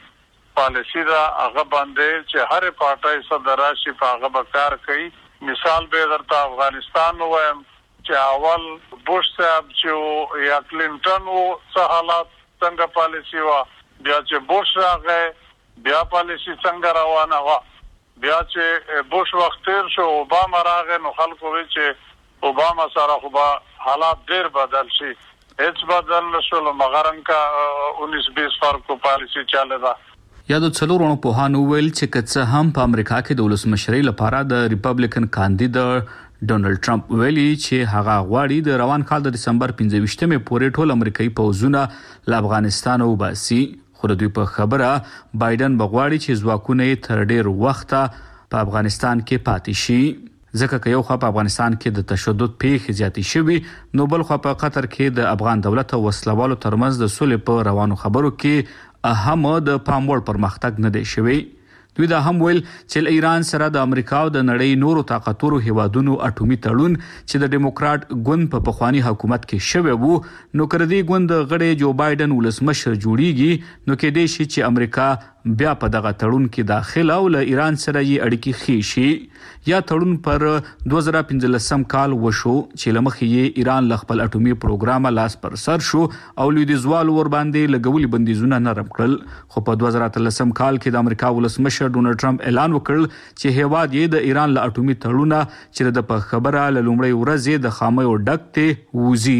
پالیسی دا هغه باندې چې هر پارټي صدر راشي په هغه به کار کوي. مثال به درته افغانستان وایم چې اول بوش صاحب چې یا کلینټن وو څه حالات څنګه پالیسی وا، بیا چې بوش راغی بیا پالیسی څنګه روانه وا، بیا چې بوش وخت تیر شو اوباما راغی نو خلکو وی چې اوباما سره خو به حالات ډیر بدل شي، هیڅ بدل نشو مګرن کا 19-20 فرق کو پالیسی چاله دا. یا د څلورونو پوهانو ویل چې کڅه هم په امریکا کې د ولسمشرۍ لپاره د ریپبلیکن کاندیدټ ډونالد ټرمپ ویلي چې هغه غواړي د روان کال د دسمبر 15مې پورې ټول امریکایي پوځونه له افغانستان وباسي، خو د دوی په خبره بایدن بغواړي چې ځواکونه یې تر ډیر وخته په افغانستان کې پاتې شي، ځکه که یو خوا په افغانستان کې د تشدد پیښې زیاتې شوي نو بل خوا په قطر کې د افغان دولت او وسلوالو ترمنځ د سولې په روانو خبرو کې اهم د پام وړ پرمختګ نه دی شوی. دوی دا هم ویل چې ایران سره د امریکا او د نړۍ نورو طاقتورو هیوادونو اټومي تړون چې د ډیموکرات ګوند په پخوانی حکومت کې شوی وو نو کړدي ګوند غړي جو بایدن ولسمشر جوړیږي نو کې دی چې امریکا بیا په دغه تړون کې داخله او له ایران سره یې اړیکې ښې شي. یا تړون پر 2015 کال وشو چې لمخې یې ایران له خپل اټومي پروګرام لاس پر سر شو او لویدیځوال ور باندې لګولي بندیزونه نرم کړل، خو په 2013 کال کې د امریکا ولسمشر ډونالد ټرمپ اعلان وکړ چې هیواد یې د ایران له اټومي تړونه چې د په خبره له لومړۍ ورځې د خامیو ډک ته وزي.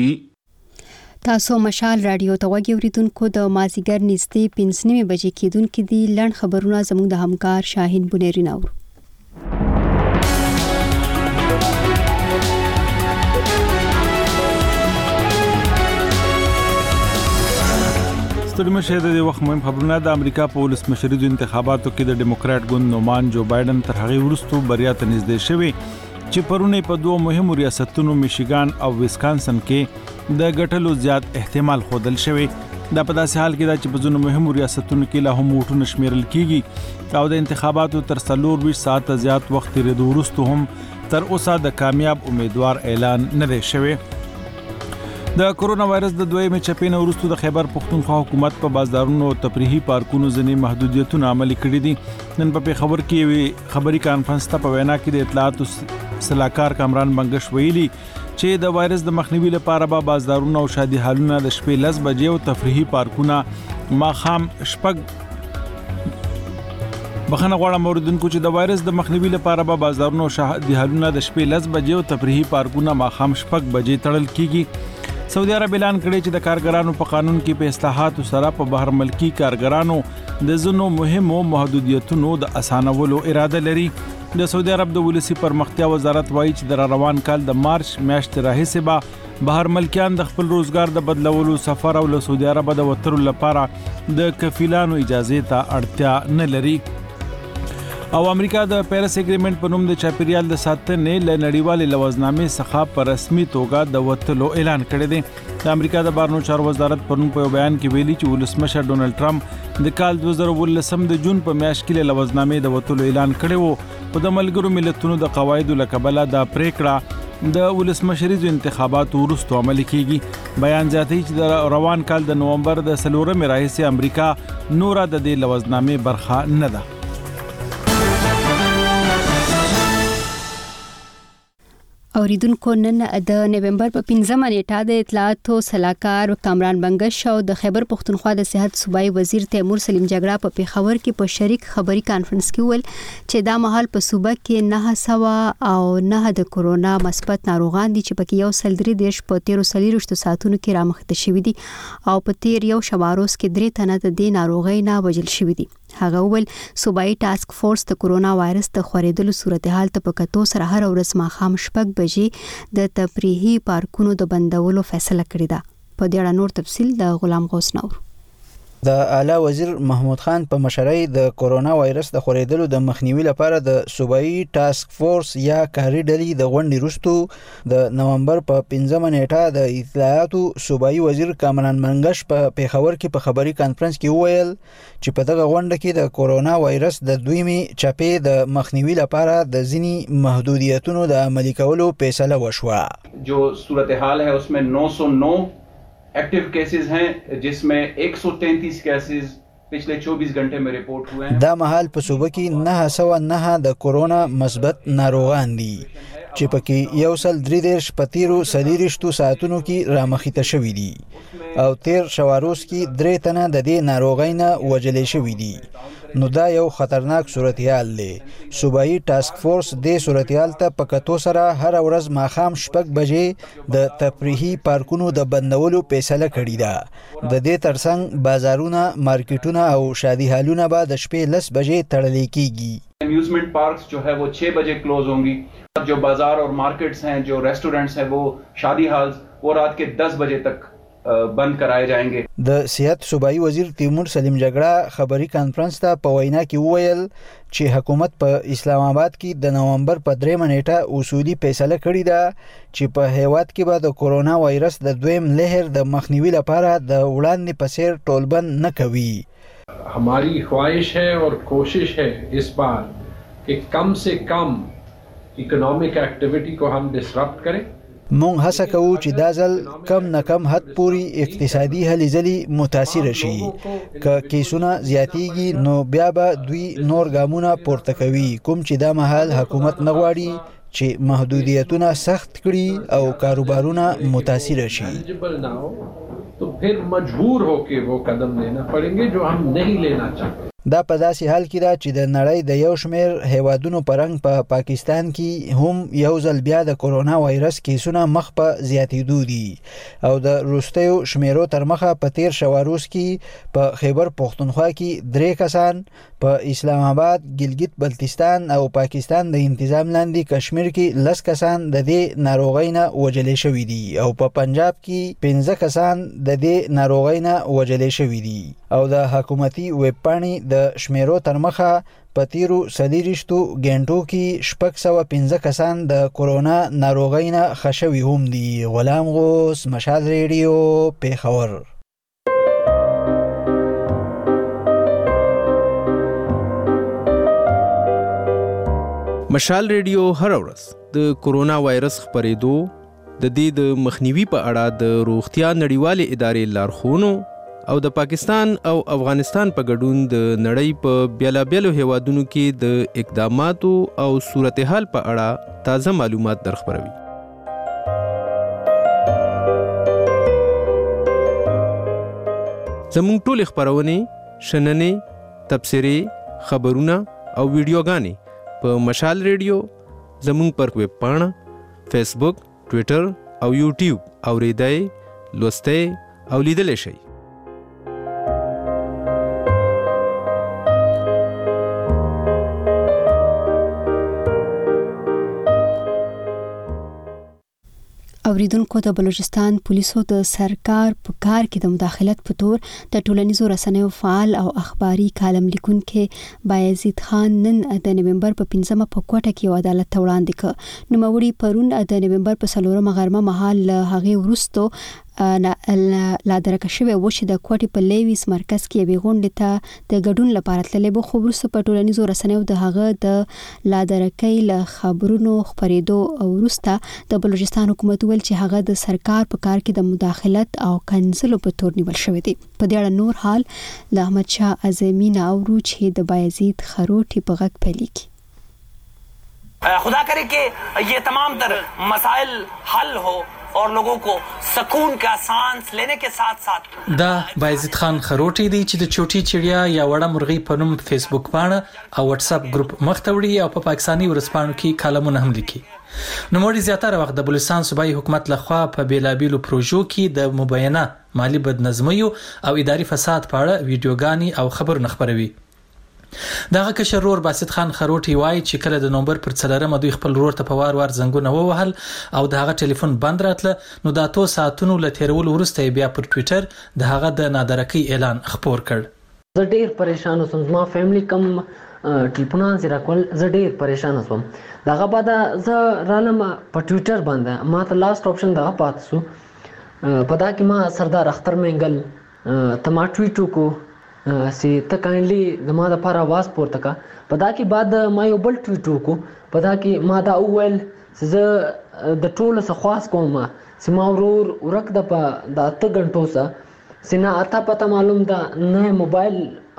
تاسو مشال رادیو ته وګورئ اوریدونکو د مازیګر نږدې 5:30 بجې کېدونکې دي لړ خبرونه زموږ د همکار شاهین بنيري نور. ستړي مشه د وخت مهم خبرونه د امریکا په ولسمشریزو انتخاباتو کې د ډیموکراټ ګوند نومان جو بایدن تر هغه وروسته بریا ته نږدې شوی چې پرونه په دوه مهمو ریاستونو میشیګان او ویسکانسن کې د ګټلو زیات احتمال خودل شوی دا په داسې حال کې دا چې په ځینو مهمو ریاستونو کې لا هم ووټونه شمیرل کیږي او د انتخاباتو تر 24 ساعت زیات وخت تیرېدو وروسته هم تر اوسه د کامیاب امیدوار اعلان نه دی شوی د کورونا وایرس د دویمه چپې نه وروسته د خیبر پختونخوا حکومت په بازارونو او تفریحي پارکونو ځینې محدودیتونه عملي کړي دي نن په خبر کې خبري کانفرنس ته په وینا کې د اطلاعات صلاحکار کامران بنگش ویلي چې د وایرس د مخنیوي لپاره به بازارونو او شادي هالونه د شپې 10 بجې او تفریحي پارکونه ماخام شپږ بخنه غواړم اوریدونکو چې د وایرس د مخنیوي لپاره به بازارونو او شادي هالونه د شپې 10 بجې او تفریحي پارکونه ماخام شپږ بجې تړل کیږي سعودي عرب اعلان کړی چې د کارګرانو په قانون کې په اصلاحاتو سره په بهر ملکی کارګرانو د زنو مهمو محدودیتونو د اسانولو اراده لري د سعودي عرب د ولسی پرمختیا وزارت وایي چې د روان کال د مارچ میاشتې راهیسې به بهر ملکیان د خپل روزګار د بدلولو سفر او له سعودي عرب د وترو لپاره د کفیلانو اجازه ته اړتیا نه لري او امریکا د پیرس اګریمنت په نوم د چاپیریال د ساتنې له نړیوالې لوازنامې څخه په رسمي توګه د وتلو اعلان کړی دی د امریکا د بهرنیو چارو وزارت په نوم په بیان کې ویلي چې ولسمشر ډونالد ټرمپ د کال 2019 د جون په میاشت کې له لوازنامې د وتلو اعلان کړی وو په د ملګرو ملتونو د قواعدو لکبله د پریکړه د ولسمشریزو انتخاباتو وروسته عملي کیږي بیان زیاتوي چې د روان کال د نومبر د 4 راهیسې امریکا نور د دې لوازنامې برخه نه ده اوریدونکو نن د نومبر په 15 نیټه د اطلاعاتو صلاحکار کامران بنگش او د خیبر پختونخوا د صحت صوبایي وزیر تیمور سلیم جګړه په پیښور کې په شریک خبري کانفرنس کې ویل چې دا مهال په صوبه کې 900 او 9 د کورونا مثبت ناروغان دي چې پکې 103 په 13 ساعتونو کې رامخته شوي دي او په تیر یو شماروس کې 3 تنه د دې ناروغۍ نه وژل شوي دي هغه ول صوبایي ټاسک فورس د کورونا وایرس د خورېدلو صورتحال ته په کتو سره هر ورځ ماخام شپږ بجې د تفریحي پارکونو د بندولو فیصله کړې ده په دې اړه نور تفصیل د غلام غوث نور د اعلی وزیر محمود خان په مشرۍ د کورونا وایرس د خورېدلو د مخنیوي لپاره د صوبایي ټاسک فورس یا کاري ډلې د غونډې وروسته د نومبر په 15 نیټه د اطلاعاتو صوبایي وزیر کامران بنگش په پیښور کې په خبري کانفرنس کې وویل چې په دغه غونډه کې د کورونا وایرس د دویمې چپې د مخنیوي لپاره د ځینی محدودیتونو د عملي کولو فیصله وشوه جو صورتحال है उसमें 909 एक्टिव केसेस हैं जिसमें 133 केसेस पिछले 24 घंटे में रिपोर्ट हुए हैं دا مهال په صوبه کې 909 د کورونا مثبت ناروغان دي چې پکې یو سل 3 پتیرو سلیریشتو ساعتونو کې رامخیته شوې دي او تیر شواروس کې 3 تنه د دې ناروغۍ نه وژلې شوې دي نو دا یو خطرناک صورتحال دی صوبایي ټاسک فورس د صورتحال ته په کتو سره هر ورځ ماخام شپږ بجې د تفریحي پارکونو د بندولو فیصله کړې ده د دې ترڅنګ بازارونه مارکیټونه او شادي هالونه به د شپې 10 بجې تړل کیږي امیوزمنٹ پارکس جو ہے وہ 6 بجے کلوز ہوں گی جو بازار اور مارکیٹس ہیں جو ریسٹورنٹس ہیں وہ شادی ہالز وہ رات کے 10 بجے تک بند کرائے جائیں گے د صحت صوبایي وزیر تیمور سلیم جګړه خبري کانفرنس ته په وینا کې وویل چې حکومت په اسلام آباد کې د نومبر په 3 نیټه اصولي فیصله کړې ده چې په هیواد کې به د کورونا وایرس د دویم لهر د مخنیوي لپاره د وړاندې په څیر ټولبند نه کوي हमारी ख्वाहिश है और कोशिश है इस बार कि कम से कम इकोनॉमिक एक्टिविटी को हम डिसरप्ट करें مونږ هڅه کوو چې دا ځل کم نه کم حد پوري اقتصادي هلې ځلې متاثر شي که کیسونه زیاتېږي نو بیا به دوی نور ګامونه پورته کوي کوم چې دا مهال حکومت نه غواړي چې محدودیتونه سخت کړي او کاروبارونه متاثر شي तो फिर मजबूर होकर वो कदम लेना पड़ेंगे जो हम नहीं लेना चाहते دا په داسې حال کې ده چې د نړۍ د یو شمېر هیوادونو په رنګ په پاکستان کې هم یو ځل بیا د کورونا وایرس کیسونه مخ په زیاتېدو دي او د وروستیو شمیرو تر مخه په تیر شواروز کې په خیبر پختونخوا کې 3 کسان، په اسلام آباد، ګلګت بلتستان او پاکستان د انتظام لاندې کشمیر کې 10 کسان د دې ناروغۍ نه وژل شوي دي او په پنجاب کې 15 کسان د دې ناروغۍ نه وژل شوي دي او د حکومتي ویب پاڼې د شمیرو تر مخه په تیرو 30 غنټو کې 615 کسان د کورونا ناروغۍ نه خښوي هم دي. غلام غوث، مشال ریډیو، پیښور. مشال ریډیو هر ورځ د کورونا وایرس خپرېدو، د دې د مخنیوي په اړه د روغتیا نړیوالې ادارې لارښوونو او د پاکستان او افغانستان په ګډون د نړۍ په بیلابیلو هیوادونو کې د اقداماتو او صورتحال په اړه تازه معلومات درخبروي. زموږ ټول خبرونه، شننې، تبصرې، خبرونه او ویډیوګانې په مشال ریډیو، زموږ پر ویب پاڼه، فیسبوک، ټویټر او یوټیوب اوریدای، لوستای او لیدلی شئ. اوریدونکو د بلوچستان پولیسو د سرکار په کار کې د مداخلت په تور د ټولنیزو رسنیو فعال او اخباري کالم لیکونکي بایزید خان نن د نومبر په 15 په کوټه کې عدالت ته وړاندې کړ. نوموړي پرون د نومبر په 4 غرمه مهال هغه وروستو لا درکه شوی و چې د کوټې په لیویس مرکز کې یوې غونډې ته د ګډون لپاره تللی و، خو وروسته په ټولنیزو رسنیو د هغه د لا درکۍ له خبرونو خپرېدو وروسته د بلوچستان حکومت ویل چې هغه د سرکار په کار کې د مداخلت او کنځلو په تور نیول شوی دی. په دې اړه نور حال له احمد شاه اعظمي نه اورو چې د بایزید خروټي په غږ پیل کړي. खुदा करे कि ये तमाम तर मसाइल हल हो और लोगों को सुकून का सांस लेने के साथ साथ. دا بایزید خان خروټي دی چې د چوټي چړیا یا وړه مرغۍ په نوم فیسبوک باندې او واتس اپ ګروپ مختوړي او په پاکستاني ورځپاڼو کې کالمونه هم لیکي. نو موري زیاتره وخت د بلوچستان صوبایي حکومت لخوا په بیلابیلو پروژو کې د مبینه مالی بدنظمیو او اداري فساد په اړه ویډیوګانې او خبرونه خپروي. دغه کشر رور باسط خان خروټي وایي چې کله د نومبر پر 4 دوی خپل رور ته په وار زنګونه ووهل او دغه ټلیفون بند راتله، نو د 2 ساعتونو له تیرولو وروسته بیا پر ټویټر دغه د نادرکۍ اعلان خپور کړ. زه ډیر پریشان وسم، ما فیملی کم ټلیفونان سره کول، زه ډیر پریشان وسم. دغه بعد زه رالم په ټویټر باندې، ما ته لاست اپشن دغه پات سو، پدا کې ما سردار اختر منګل ته ما ټویټ وکړو سی ته کایندلی زما د لپاره आवाज پورته کا. پدا کې بعد ما یو بل ټویټ وکړو، پدا کې ما دا وویل چې زه د ټولو څخه خواست کوم چې ما ورور ورک د 8 غنټو سره سینا اته پته معلوم ده نه موبایل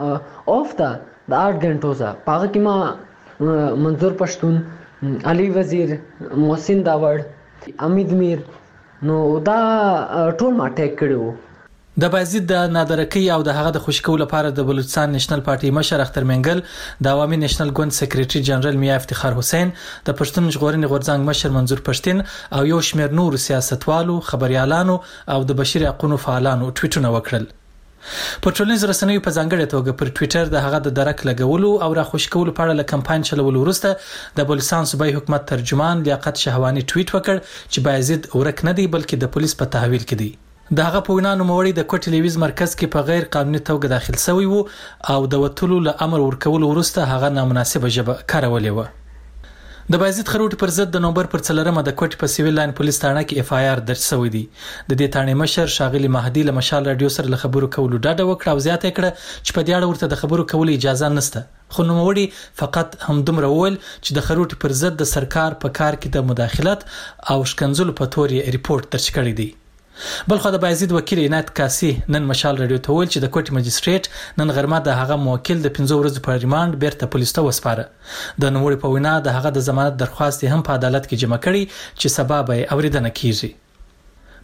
آف ده د 8 غنټو سره. پاغه کې ما منظور پښتون، علي وزیر، محسن داوړ، امید میر، نو دا ټول ما ټیک کړو. د بایزید د نادرکۍ او د هغه د خوشکولو لپاره د بلوچستان نېشنل پارټي مشر اختر منګل، د عوامي نېشنل ګوند سکریټري جنرال میا افتخار حسین، د پښتون ژغورنې غورځنګ مشر منظور پښتين او یو شمېر نور سیاستوالو، خبريالانو او د بشري حقوقو فعالانو ټویټونه وکړل. په ټولنیزو رسنیو په ځانګړې توګه پر ټویټر د هغه د درک لګولو او را خوشکولو په اړه له کمپاین چلولو وروسته د بلوچستان صوبایي حکومت ترجمان لیاقت شهوانی ټویټ وکړ چې بایزید ورک نه دی بلکې د پولیس په تحویل کې دی. دغه په وینا نوموړی د کوټ لیویز مرکز کې په غیر قانوني توګه داخل شوی وو او د وټولو له امر ورکولو وروسته هغه نامناسبه ژبه کارولې و. د بایزید خروټي پر ضد د نومبر پر 4 د کوټ په سیویل لاین پولیس تھانه کې اف آی آر درج شوی دی. د دې تھانې مشر شاغلی مهدی له مشال رادیو سره له خبرو کولو ډاډه وکړه او زیاته کړه چې په دې اړه ورته د خبرو کولو اجازه نشته. خو نوموړی فقط همدومره وویل چې د خروټي پر ضد د سرکار په کار کې د مداخلت او شکنځلو په تور یې ریپورت درج کړی دی. بلخو د بایزید وکیل عنایت کاسی نن مشال رادیو ته ویل چې د کوټ مجستریټ نن غرمه د هغه موکل د 15 ورځې په ریماند بیرته پولیس ته وسپاره. د نوموړي په وینا د هغه د ضمانت درخواست هم په عدالت کې جمع کړي چې سبا به اوریدنه کیږي.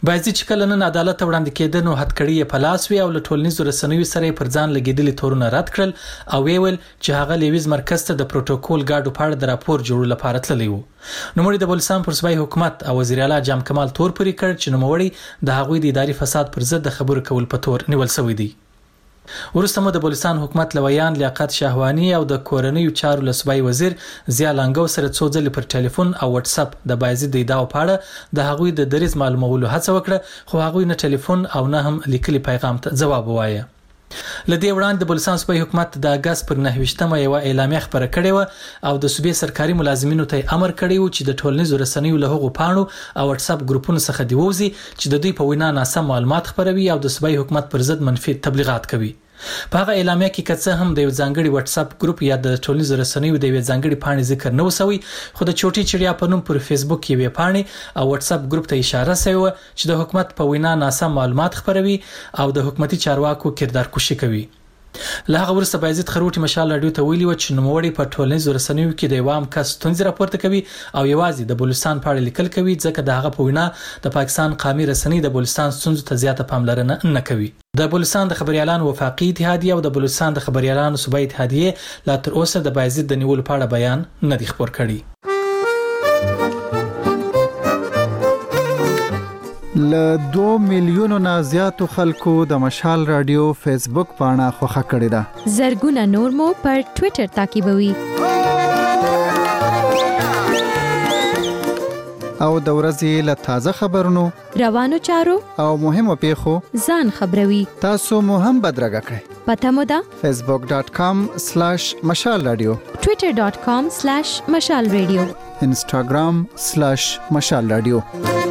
بایزي چې کله نن عدالت وړاندې کېده نو هټکړی په لاس وی او له ټولنیزو رسنیو سره پر ځان لګیدلي تورونه رد کړل او ویل چې هغه لیویز مرکز ته د پروتوکول ګاډو په اړه د راپور جوړولو لپاره تللی و. نوموړي د بلوچستان پر صوبایي حکومت او وزیر اعلی جام کمال تور پوري کړ چې نوموړي د هغوی د اداري فساد پر ضد د خبرو کول په تور نیول شوی دی. ورسته مو د بلوچستان حکومت لویان لیاقت شاهوانی او د کورنیو چارو لسبای وزیر ضیا لانګو سره څو ځله پر ټلیفون او واتس اپ د بایزي د ادعا په اړه د هغوی د دریز معلومولو هڅه وکړه خو هغوی نه ټلیفون او نه هم لیکلي پیغام ته جواب ووایه. لدې وړاندې د بلوچستان صوبایي حکومت د اگست پر 9 یو اعلامیه خبره کړې و او د صوبې سرکاري ملازمینو ته امر کړی و چې د ټولنیزو رسنیو له هغو پاڼو او واتس اپ ګروپونو څخه دی ووزي چې د دوی په وینا ناسم معلومات خپروي او د صوبایي حکومت پر ضد منفي تبلیغات کوي. په هغه اعلامیه کې کڅه هم د یو ځانګړي واتس اپ ګروپ یا د ټولنیزو رسنیو د یو ځانګړي پاڼې ذکر نه وسوي خو د چوټي چړیا په نوم پر فیسبوک کې وی پاڼې او واتس اپ ګروپ ته اشاره شوی چې د حکومت په وینا ناسم معلومات خپروي او د حکومتي چارواکو کردار کشي کوي. له هغه وروسته بایزید خروټي مشال راډیو ته ویلي و چې نوموړي په ټولنیزو رسنیو کې د یو عام کس ستونزې راپورته کوي او یوازې د بلوچستان په اړه لیکل کوي ځکه د هغه په وینا د پاکستان قومي رسنۍ د بلوچستان ستونزو ته زیاته پاملرنه نه کوي. د بلوچستان د خبريالانو وفاقي اتحادیه او د بلوچستان د خبريالانو صوبایي اتحادیه لا تر اوسه د بایزید د نیولو په اړه بیان نه دی خبر کړی. ل 2 میلیونو نه زیاتو خلکو د مشال رادیو فیسبوک پاڼه خوښه کړې ده. زرګونه نور مو پر ټوئیټر تعقیبوي. او د ورځې له تازه خبرونو روانو چارو او مهمو پیښو ځان خبروي. تاسو مو هم بدرګه کړئ. پته مو ده facebook.com/مشال رادیو twitter.com/مشال رادیو instagram/مشال رادیو.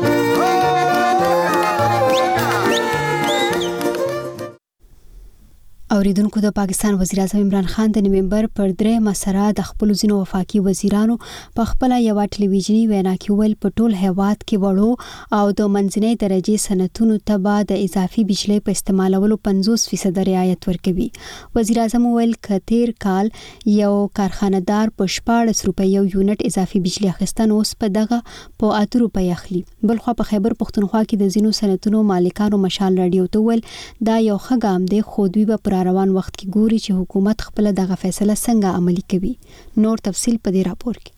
اوریدونکو د پاکستان وزیر اعظم عمران خان د نومبر پر 3 سره د خپل ځینو وفاقي وزیرانو په خپل یو ټلویزیونی وینا کې ول په ټول هیواد کې وړو او د منځنۍ درجه صنعتونو ته به د اضافي بجلی په استعمالولو 50% رعایت ورکوي. وزیر اعظم ویل کتیر کال یو کارخانه‌دار په 14 روپۍ یو یونټ اضافي بجلی اخیستن اوس په دغه په 8 روپۍ اخلي. بلخو په خیبر پښتونخوا کې د زینو صنعتونو مالکانو مشال رادیو ته ول دا یو ښه ګام دی خو دوی به روان وخت کې ګوري چې حکومت خپل دغه فیصله څنګه عملي کوي. نور تفصيل په دې راپور کې.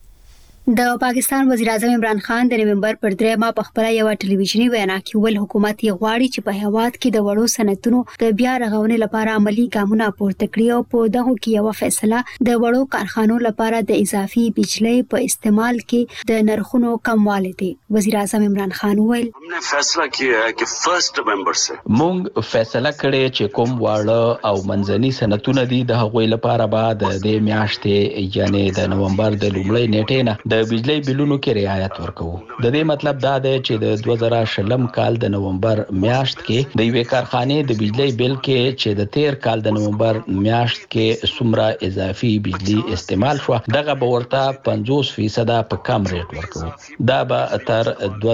د پاکستان وزیر اعظم عمران خان د نومبر پر 3 په خپل یو ټلویزیونی وینا کې ول حکومت یې غواړي چې په هیواد کې د وړو صنعتونو د بیا رغونې لپاره عملی ګامونه پورته کړي او په دغه کې یو فیصله د وړو کارخانو لپاره د اضافي بجلی په استعمال کې د نرخونو کموالی دی. وزیر اعظم عمران خان ویل हमने फैसला किया है कि 1 नवंबर से مونږ فیصله کړې چې کوم واړه او منځني صنعتونه دي د هغوی لپاره بعد د میاشتې یعنی د نومبر د لومړۍ نیټې نه د بجلی بلونو کې رعایت ورکوو. د دې مطلب دا دی چې د 2020 کال د نومبر میاشت کې د یوې کارخانې د بجلی بل کې چې د 13 کال د نومبر میاشت کې څومره اضافي بجلی استعمال شو دغه به ورته 50% په کم ریټ ورکوو. دا به تر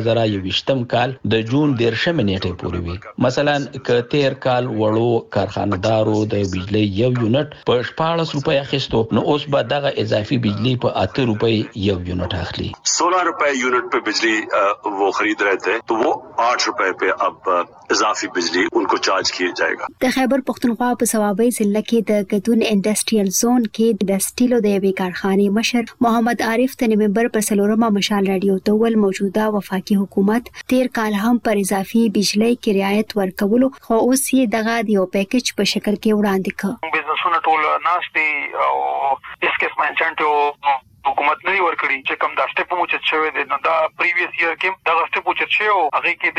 2020 کال د جون 13 نیټې پورې وي. مثلا ک 13 کال وړو کارخانه‌دارو د بجلی یو یونټ په 14 روپۍ اخیستو نو اوس به دغه اضافي بجلی په 8 روپۍ یو یونٹ اخلي. 16 रुपए यूनिट पे बिजली वो खरीद रहे थे तो वो 8 रुपए पे अब इजाफी बिजली उनको चार्ज किया जाएगा. د خیبر پختونخوا په صوابۍ ضلع کې د ګدون انډستریال زون کې د سټیلو د یوې کارخانې مشر محمد عارف د نومبر پر 4 مشال رادیو ته ول موجوده وفاقي حکومت 13 کال هم پر اضافي بجلی کې رعایت ورکولو خو اوس یې دغه د یو پیکج په شکل کې وړاندې کړ. بزنسونه ټول ناشتي او اس قسمه انسنټیو حکومت نه ورکړي چې کوم دا سټپ مو چې شوی دی نو دا پریویس ایئر کې دا سټپ چې شوی هغه کې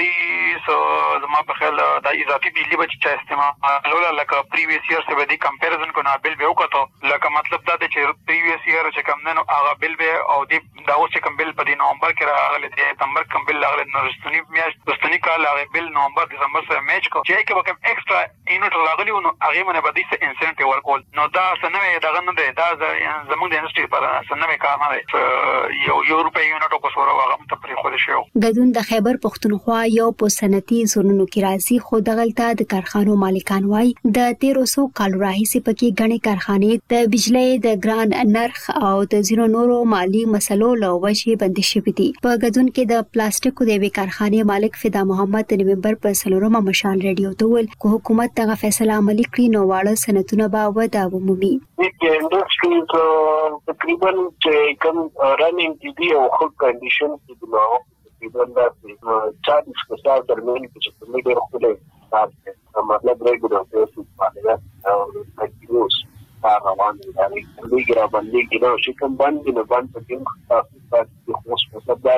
دی زما په خیال دا اضافي بجلی به چې استعمال لکه پریویس ایئر سره د کمپیریزن کو نه بل به وکړو لکه مطلب دا دی چې پریویس ایئر چې کوم نه هغه بل به او د دا اوس چې کوم بل په نومبر کې راغلی دی سپتمبر کوم بل راغلی نو رستنی میاشت رستنی کال هغه بل نومبر دسمبر سره میچ کو چې کې کوم ایکسترا یونټ راغلی نو هغه باندې به د انسنټیو ورکول نو دا سنوي دغه نه دی دا زموږ د انډستری پر سنوي کار نه دی یو روپۍ یونټ کو سره هغه ته پرې خو شو. غدون د خیبر پښتونخوا یو په صنعتي زونونو کې راځي، خو دغلطه د کارخانو مالکان وایي د 1300 کال راهیسې پکې غني کارخانې د بجلی د ګران نرخ او د زیرو نورو مالی مسلو له وجې بند شوي دي. په غدون کې د پلاستیکو د وی کارخانې مالک فدا محمد د نومبر په 4 مشال ریډیو ته ویل کو حکومت دغه فیصله عملي کړي نو واړه صنعتونه به وده ومومي. د انډستریز تقریبا چې کوم رننګ دي او خو کنډیشن دي نو تقریبا د 40% درمیان کې چې په ډېر خپل مطلب ریګولر پروسس باندې او کنټینیوس روان دي. لږ را باندې نو چې کوم باندې په کوم تاسو خو څه دا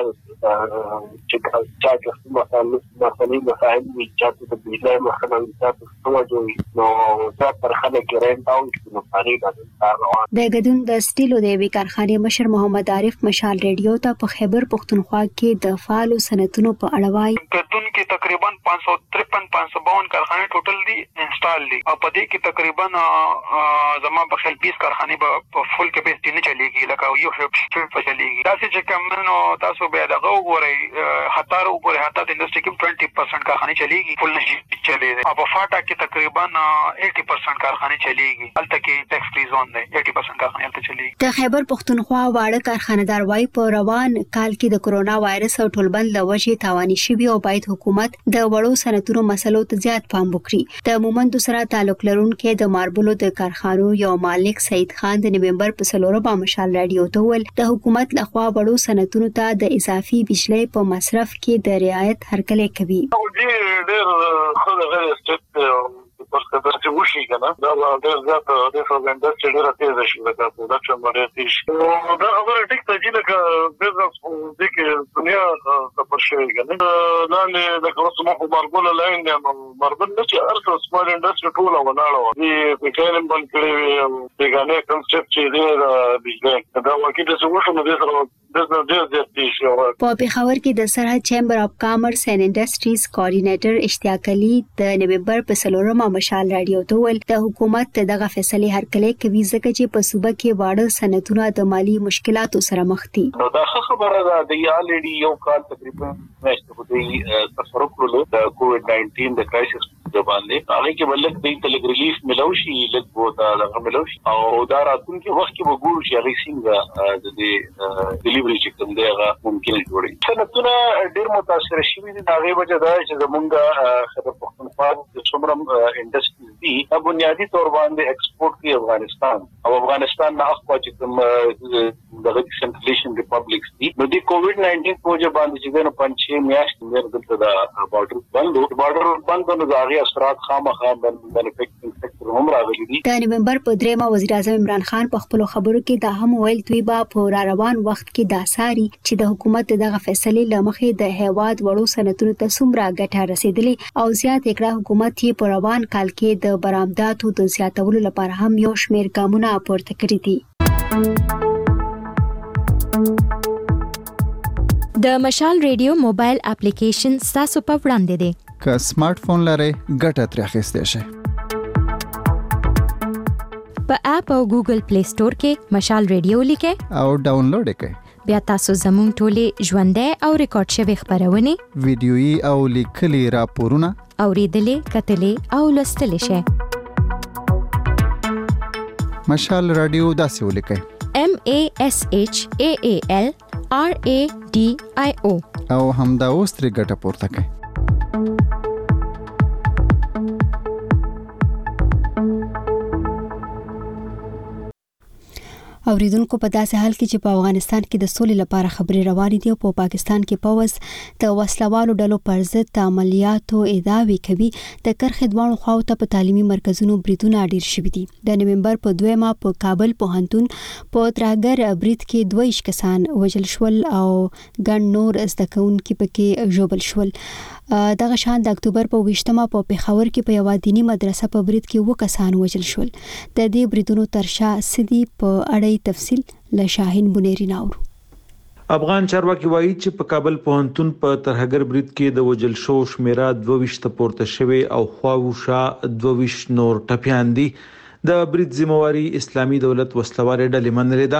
چې چې مثلا مفاهیم چې د بجلی مثلا تاسو توجه نو دا پر خلک رینټ او نو پاره روان. د غدون د سټیلو د وی کارخانې مشر محمد عارف مشال ریډیو ته په خیبر پښتونخوا کې د فعالو صنعتونو په اړه وایي. غدون کې تقریبا 553 کارخانې ټوټل دي انسټال دي او په دې کې تقریبا زما په خیال 20 کارخانې په فل کیپاسټي نه چلیږي لکه یو شفت چلیږي. دا چې کوم نو تاسو به دا وګورئ هتار وګورئ هتا د انډستری کې 20% کارخانې چلیږي فل نشي چلیږي او په فاټا کې تقریبا 80% کارخانې چلیږي. الته کې ټیکس فری زون دی 80% کارخانې الته چلیږي. د خیبر پښتونخوا واړه کارخانه‌دار وایي په روان کال کې د کرونا وایرس او ټولبند له وجې تاواني شوي او باید حکومت د وړو صنعتونو مسلو ته زیات پام وکړي. د مومندو سره تعلق لرونکي د ماربلو د کارخانو یو مالک سید خان د نومبر په 4 مشال رادیو ته ول د حکومت لخوا وړو صنعتونو ته د اضافي بجلی په مصرف کې د رعایت هرکلی کوي. ډېر خلک غواړي پرسکر چې وشي کنه دا ډېر زیات د فوګنډ چې ډېر تیز شي دا پروډکشن باندې تیز دا خبره ټیک ته چې لکه بزنس د کې دنیا سفر شوی کنه لاندې د کوم څه ماربل لاین دی ماربل چې ارته سمال انډستری ټول ولاړو دی په کلم باندې کړی او دغه کنسپټ چې دی بجلی دا واکې د څه وشو نو د سره په پیښور کې د سرحد چیمبر اف کامرس اینڈ انډستریز کوارډینیټر اشتیاق علي د نومبر په 4 مشال رادیو ته ول د حکومت دغه فیصله هرکلی کوي ځکه چې په صوبه کې واړه صنعتونه د مالی مشکلاتو سره مخ دي. دا خبره ده د یالډي یو کال تقریبا مېشته د سفر کولو د کووډ-19 د کرایسس د باندې هغه کې بلک د تلګ ریلیف ملوشي لږ وو دا ملوشي او دا راتونکو وخت کې وګورو چې هغه څنګه د ډیلیوري چې کوم دی هغه ممکن جوړي. صنعتونه ډېر متاثر شوي دي. هغه وجه دا چې زمونږ خبر پښتونخوا د څومره انډستریز دي په بنیادی تور باندې ایکسپورټ کوي افغانستان او افغانستان نه اخوا چې کوم د سنټرلیشن ریپبلیکس دي نو د کووډ-19 پروژه باندې چې نو 5-6 میاشتې دلته د بارډر بند نو ځاغي اثرات خامخا مینوفیکچرینګ سکتور هم راغلي دي. د نومبر په 3 وزیر اعظم عمران خان په خپل خبرو کې دا هم ویل دوی به په روان وخت کې دا ساري چې د حکومت دغه فیصله لمخې د هیواد وړو صنعتونو ته څومره ګټه رسیدلې او زیات کړه حکومت یې په روان کال کې د برآمداتو د زیاتولو لپاره هم یو شمېر ګامونه پورته کړی دي. د مشال ریډیو موبایل اپلیکیشن تاسو په وړاندې دی. که سمارټ فون لرئ ګټه ترې اخیستی شئ. په اپ او ګوګل پلی سٹور کې مشال ریډیو لیکئ او ډاونلوډ کړئ. بیا تاسو زموږ ټولې ژوندۍ او ریکارډ شوی خبرونه ویډیويي او لیکلي راپورونه اوریدلې کتلې او لوستلې شئ. مشال رادیو داسې ولیکئ MASHAAL RADIO او همدا اوس ترې ګټه پورته کړئ. اوریدونکو په داسې حال کې چې په افغانستان کې د سولې لپاره خبرې روانې دي او په پاکستان کې پوز د وسلوالو ډلو پر ضد عملیاتو ادعاوې کوي د کرخې دوانو خواو ته په تعلیمي مرکزونو بریدونه ډیر شوي دي. د نومبر په 2 په کابل پوهنتون په ترهګر برید کې 22 کسان وژل شول او ګڼ نور زده کوونکي پکې ژوبل شول. دغه شان د اکتوبر په 20 په پیښور کې په یو دینی مدرسه په برید کې 2 کسان وژل شول. د دې بریدونو ترشا سدي په اړه تفصیل له شاهین بنيري ناورو. افغان چارواکي وایي چې په کابل پوهنتون په ترهګر برید کې د وژل شو شمیره 22 ته پورته شوی او خواوشا 22 نور ټپيان دي. د برید ذمہواری اسلامي دولت وسلوال ډلې منلې ده.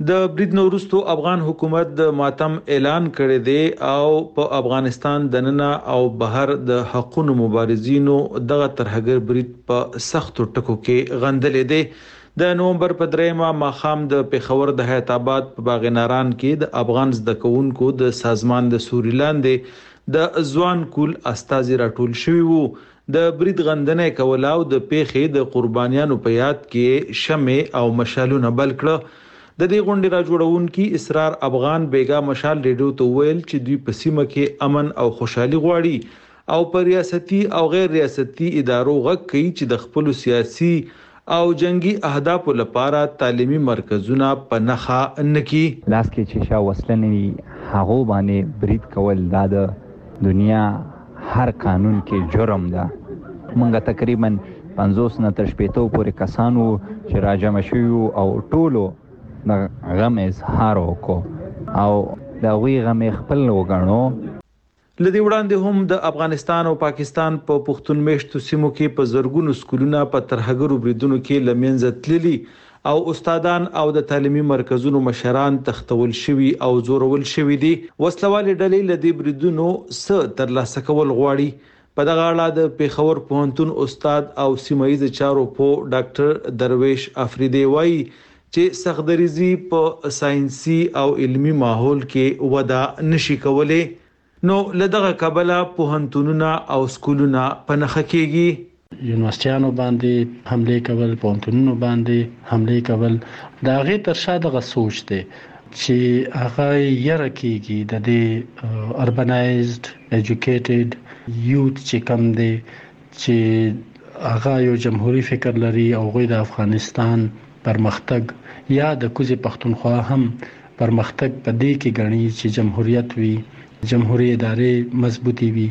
د برید نورستو افغان حکومت د ماتم اعلان کړی دی او په افغانستان دننه او بهر د حقوقو مبارزینو دغه ترهګر برید په سختو ټکو کې غندلې دی د نومبر په 3 ماخام د پیښور د حیات آباد په باغناران کې د افغان زده کوونکو د سازمان د سوري لاندې د ځوان کول استازي راټول شوی وو د برید غندنه کولاو د پیښې د قربانیانو په یاد کې شمع او مشالونه بل کړه د دې غونډې را جوړونکي اسرار افغان بیگا مشال ریډیو ته ویل چې دوی په سیمه کې امن او خوشحالي غواړي او پر ریاستي او غیر ریاستي ادارو غږ کوي چې د خپل سیاسي او جنگي اهدافو لپاره تعلیمي مرکزونه په نخا نکي لاس کې چې شا وسلنې هغه باندې برید کول د دنیا هر قانون کې جرم ده مونږه تقریبا 50 نه تر 80 پورې کسانو چې راجم شوی او ټولو د غم اظهار وکړو او د وی غم خپل وګڼو لدی وړاندې هم د افغانستان او پاکستان په پښتون میشتو سیمو کې په زرګونو سکولونه په ترهګرو بریدونو کې لمنځه تللي او استادان او د تعلیمي مرکزونو مشران تختول شوی او زورول شوی دي وسلوالي ډلې لدی بریدونو څخه ترلاسه کول غواړي په دغه اړه د پیښور پوهنتون استاد او سیمایي چارو په ډاکټر درویش افریدی وایي چې سختدریزي په ساينسي او علمي ماحول کې ودا نشي کولای نو لدغه کابل پوهنتونونه او سکولونه په نخښه کېږي یونیورسيټانو باندې حمله کول پوهنتونونو باندې حمله کول دا غي تر شاده سوچ دی چې هغه یره کېږي د دې اربنایزد ایجوکیټډ یوث چې کم دی چې هغه یو جمهوریت فکر لري او غوي د افغانستان پرمختګ یا د کوزي پښتونخوا هم پرمختګ په دې کې غني چې جمهوریت وي جمهوریت ادارې مضبوطي وي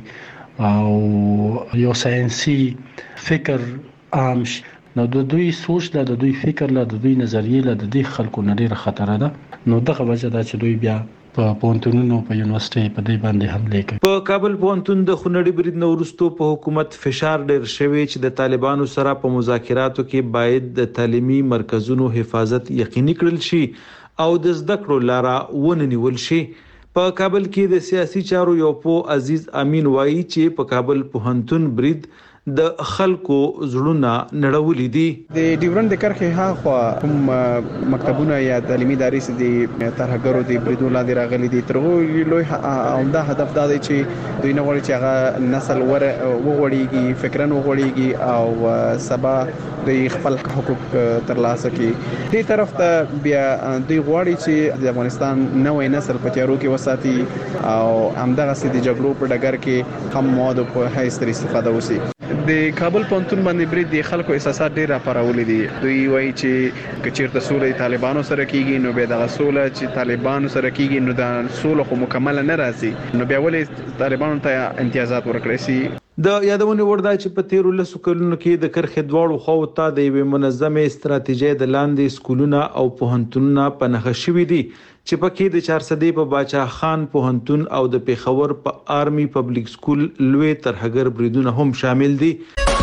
او یو ساينسي فکر عام نو د دوی سوچ د دوی فکر له دوی نظریه له د خلکو نه ډیره خطر ده نو دغه وجه دا چې دوی بیا په پونتونونو په یونیورسيټي په دې باندې حمله کوي په کابل پونتون د خنړی برید نورستو په حکومت فشار ډیر شوی چې د طالبانو سره په مذاکراتو کې باید د تعلیمي مرکزونو حفاظت یقیني کړل شي او د زده کړو لاره وننیول شي په کابل کې د سیاسي چارو یو په عزیز امین وایي چې په کابل پوهنتون برید د خلکو زړونه نړولې دي د ډیورند د کرخه ها خو کوم مکتبونه یا تعلیمي ادارې سي د ترهګرو د بریدو لاندې راغلي دي ترغه لوی عمده هدف دا دی چې دوی نه غواړي چې هغه نسل وغوړيږي فکرن وغوړيږي او سبا د خپل حقوق ترلاسه کړي دې طرف ته بیا دوی غواړي چې د افغانستان نوې نسل په تیارو کې وساتي او همدغه سي د جګړو په ډګر کې کم مواد په هیڅ استفاده وسی د کابل پونتون باندې برید د خلکو احساسات ډیر راپارولې دي دوی وایي چې کچیرته سولې طالبانو سره کیږي نو به د سولې چې طالبانو سره کیږي نو د سولې خو مکمل نه راځي نو بیا ولې طالبانو ته امتیازات ورکړي سي د یادونه وردا چې په 13 کلونو کې د کرخې دواړو خو ته د یو منظمه استراتیژي د لاندې سکولونه او پوهنتونونه په نخښه شوې دي چې پکې د 400 په باچا خان پوهنتون او د پیښور په آرمي پبلک سکول لوی ترهګر بریدونه هم شامل دي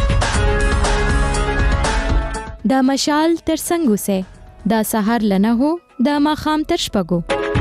دا مشال تر څنګه سه دا سحر لنه هو دا ماخام تر شپګو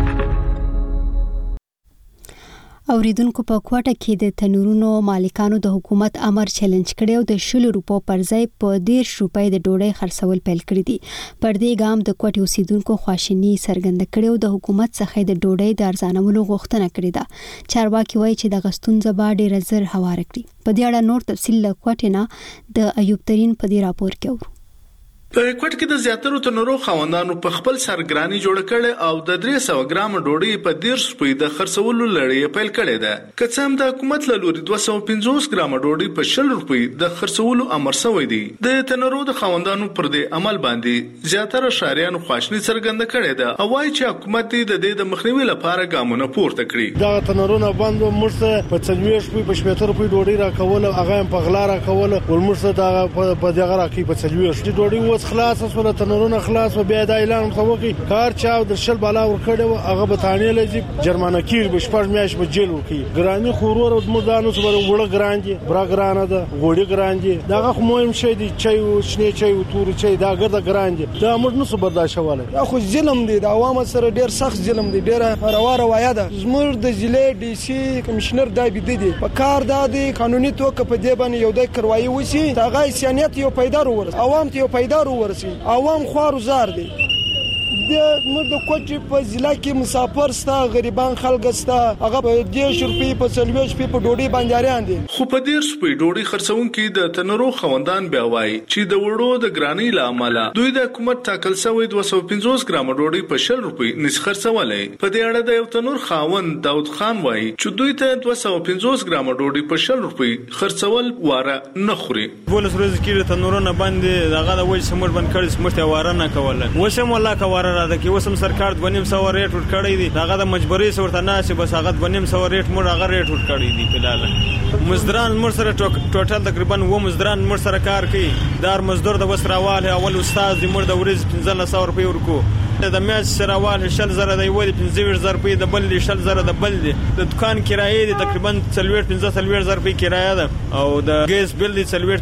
اوریدونکو په کوټه کې د تنورونو مالکانو د حکومت امر چیلنج کړي او د 10 روپو پر ځای په 10 روپۍ د ډوډۍ خرڅول پیل کړی دي پر دې ګام د کوټې اوسیدونکو خواشینی څرګنده کړي او د حکومت څخه د ډوډۍ د ارزانولو غوښتنه کړې ده چارواکي وایي چې د غستون زبا ډېر زر هوار کړي په دې اړه نور تفصیل له کوټې نه د ایوب ترين په دې راپور کې اورو په کوټ کې د زیاترو تنورو خواندانو په خپل سرګرانی جوړ کړي او د 300 ګرام ډوډۍ په 10 روپۍ د خرڅولو لړۍ پیل کړې ده که څم د حکومت له لوري 250 ګرام ډوډۍ په 10 روپۍ د خرڅولو امر شوی دی د تنورو د خواندانو پر دې عمل باندې زیاتره شاریان خواشنی څرګنده کړي ده او وايي چې حکومت د دې د مخنیوي لپاره ګامونه پورته کړي دا تنورونه باندې مرسته په 40 روپۍ په 70 روپۍ ډوډۍ راکول هغه په غلا راکول ولمرسته دا په دغه راکې په 40 ډوډۍ اوس خلاص وسول تنورونه خلاص و بیا د اعلان توقي کار چا د شل بالا ور کړو هغه به تانه لږی جرمانه کیر به شپږ میاش به جیل وکي ګرانی خورور د مردانو سره وړه ګرانجي برا ګرانه ده غوړي ګرانجي داغه خو مهم شي دی چای او شنه چای او تور چای دا ګرده ګرانجي دا موږ نو برداشت واله خو ظلم دی د عوامو سره ډیر سخت ظلم دی ډیر روايه ده زموږ د ضلع ډي سي کمشنر دا بده دي په کار دا دی قانوني توګه په دې باندې یو د کروایي وسی دا غي سیانیت یو پیدا ورس عوام ته یو پیدا ورسي عوام خوار زار دي د مرد کوچ په ضلع کې مسافر ستا غریبان خلک ستا هغه په 10 روپۍ په 40 روپۍ په ډوډۍ باندې اړین دي خو په 10 روپۍ ډوډۍ خرڅون کې د تنورو خوندان بیا وایي چې د وړو د ګرانی لامل دوی د حکومت ټاکل شوی 250 ګرام ډوډۍ په 40 روپۍ نس خرڅولې په دې اړه د یو تنور خاوند داود خان وایي چې دوی ته 250 ګرام ډوډۍ په 40 روپۍ خرڅول واره نه خوري ولس روز کې تنورونه باندې دغه د وجه سمور باندې کړي سمورته واره نه کوله وسم الله کا واره را ده کې وسم سرکار 2.5 ریټ ور کړی دی هغه د مجبوري صورت نه چې بس هغه 2.5 ریټ مور هغه ریټ ور کړی دی فلال مزدران مر سره ټوټل تقریبا و مزدران مر سره کار کوي دار مزدور د وسراوال اول استاد دی مر د ورځ 1500 روپۍ ورکو د میاش سراوال شل زره دی ولې 15000 روپۍ د بل شل زره د بل دی د دکان کرایه دی تقریبا 15,000 روپۍ کرایه ده او د ګیس بل دی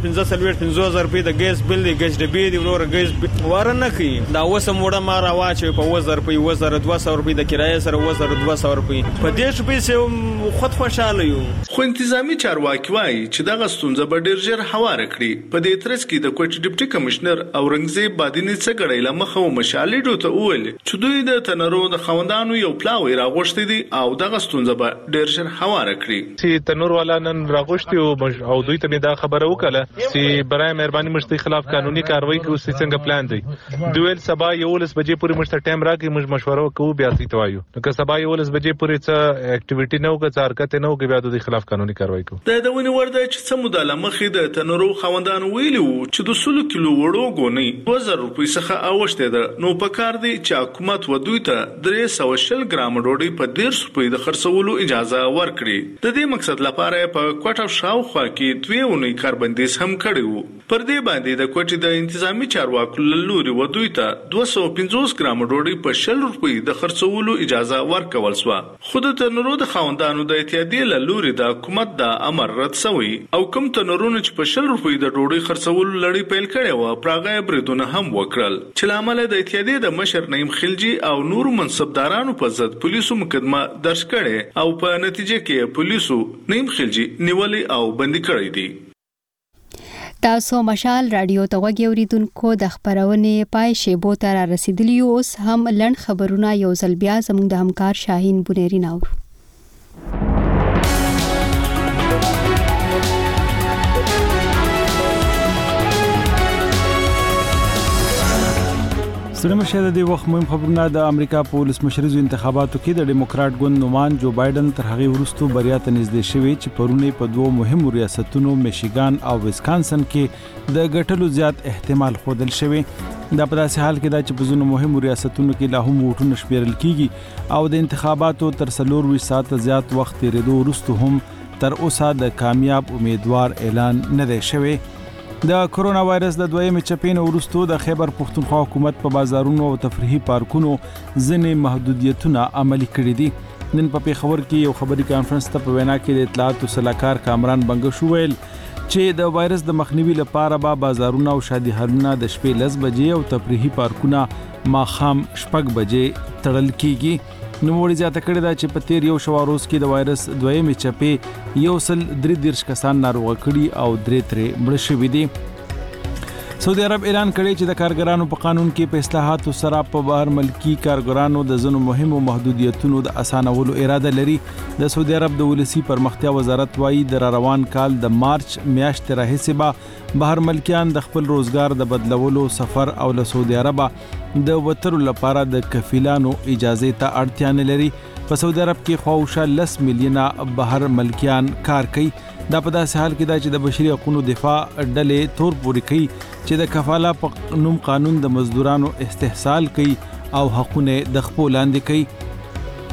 15,000 روپۍ د ګیس بل دی ګیس ډبې دی ورور ګیس واره نه کوي دا وسم وړه ما را واچي په 1000 روپۍ 1200 روپۍ د کرایه سره 1200 روپۍ په دې شپې سه خود خوشاله یو خو انتظامی چارواکي وایي چې دغه ستونزه به ډیر ژر هواره کړي په دې ترڅ کې د کوټ ډیپټي کمشنر اورنګزیب بادینی څخه غړي لمخه مشالې ډوته ویل چې دوی د تنورو د خوندانو یو پلاوی راغوښتي دي او دغه ستونزه به ډیر ژر هواره کړي چې تنور والا نن راغوښتي او دوی ته دا خبره وکړه چې برای مهرباني مشتي خلاف قانوني کاروایی کوي څنګه پلان دی دوی سبا 11 بجې پورې مشته ټایم راکې موږ مشوره کوو بیا څه توایو نو که سبا 11 بجې پورې څه اکټیویټي نه وکړي حرکت نه وکړي بیا د خلاف قانوني کاروایی کوو د ونی ورده چې څه مداله مخې د تنورو خوندانو ویلو چې د 16 کیلو وړو غونی 2000 روپۍ څخه اوښته ده نو په کار دی چې حکومت و دوی ته 300 ګرام ډوډۍ په 1.5 روپۍ د خرڅولو اجازه ورکړي د دې مقصد لپاره په کوټه شاوخوا کې 2 اونۍ کاربندیز هم کړی وو پر دې باندې د کوټې د انتظامی چارواکو لوري و دوی ته 250 ګرام ډوډۍ په 40 روپۍ د خرڅولو اجازه ورکول شو خود تنورو د خوندانو د اتحادیې لوري د حکومت د امر رد شوی او کوم تنورونه چې په 40 روپۍ د ډوډۍ خرڅولو لړۍ پیل کړي و پراغه بریدونه هم وکړل چې لامل د اتحادیې د مشر نعیم خلجی او نور منصبدارانو په ضد پولیسو مقدمه درج کړي او په نتیجه کې پولیسو نعیم خلجی نیولې او بندي کړی دی تاسو مشال رادیو ته وګوریدونکو د خبرونه پای شیبو تر رسیدلی اوس هم لړ خبرونه یو ځل بیا زموږ د همکار شاهین بنيري ناو سره مشه د وخت مهم خبرونه د امریکا په ولسمشریزو انتخاباتو کې د ډیموکرات ګوند نومان جو بایدن تر هغه وروسته بریا ته نږدې شوی چې پرونه په دوه مهمو ریاستونو میشیګان او ویسکانسن کې د ګټلو زیات احتمال خودل شوی دا په داسې حال کې دا چې په ځینو مهمو ریاستونو کې لا هم ووټونه شمیرل کیږي او د انتخاباتو تر 24 ساعت زیات وخت تیرېدو وروسته هم تر اوسه د کامیاب امیدوار اعلان نه دی شوی د کرونا وایرس د دویمې چپې نه وروسته د خیبر پښتونخوا حکومت په بازارونو او تفریحي پارکونو ځینې محدودیتونه عملي کړي دي نن په پیښور کې یو خبري کانفرنس ته په وینا کې د اطلاعات صلاحکار کامران بنګشو ویل چې د وایرس د مخنیوي لپاره به بازارونه او شادي هالونه د شپې 10 بجې او تفریحي پارکونه ماخام 6 بجې تړل کیږي نو وړي زیاته کړی دا چې په تیر یو شواروز کې د وایرس دویمې چپې یو سل 33 کسان ناروغ کړي او 3 ترې مړ شوي دي سعودي عرب اعلان کړی چې د کارګرانو په قانون کې په اصلاحاتو سره په بهر ملکی کارګرانو د ځینو مهمو محدودیتونو د اسانولو اراده لري د سعودي عرب د ولسی پرمختیا وزارت وايي د روان کال د مارچ میاشتې راهیسې به بهر ملکیان د خپل روزګار د بدلولو سفر او له سعودي عرب د وترو لپاره د کفیلانو اجازه ته اړتیا نه لري په سعودي عرب کې خواوشا 10 میلیونه بهر ملکیان کار کوي دا په داسې حال کې دا چې د بشري حقوقو دفاع ډلې تور پوري کوي چې د کفاله په نوم قانون د مزدورانو استحصال کوي او حقونه د خپل لاندې کوي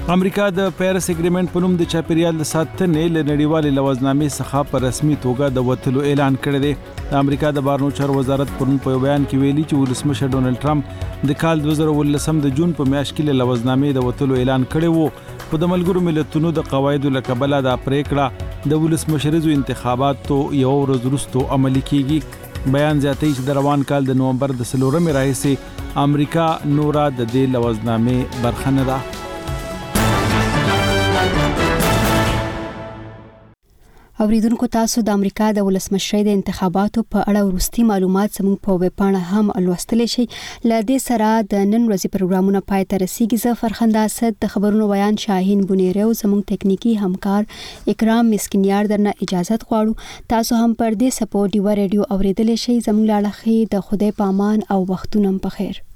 امریکا د پیرس اګریمنت په نوم د چاپیریال د ساتنې له نړیوالې لوازنامې څخه په رسمي توګه د وتلو اعلان کړی دی. د امریکا د بهرنیو چارو وزارت پرون په بیان کې ویلي چې ولسمشر ډونلډ ټرمپ د کال 2019 د جون په میاشت کې له لوازنامې د وتلو اعلان کړی وو. په د ملګرو ملتونو د قواعدو له کبله دا پریکړه د ولسمشریزو انتخاباتو یو ورځ وروسته عملي کیږي. بیان زیاتوي چې د روان کال د نومبر د 4 راهیسې امریکا نورا د دې لوازنامې برخه نه ده. اوریدونکو تاسو د امریکا د ولسمشرۍ د انتخاباتو په اړه وروستي معلومات زموږ په ویب پاڼه هم لوستلی شئ. له دې سره د نن ورځې پروګرامونه پای ته رسیږي. زه فرخنده اسد د خبرونو ویان شاهین بونیرو زموږ ټکنیکی همکار اکرام مسکینیار درنه اجازه غواړو. تاسو هم پر دې سپورټ یو رادیو اوریدلی شئ. زموږ لاړه د خدای پامان او وختونه په خیر.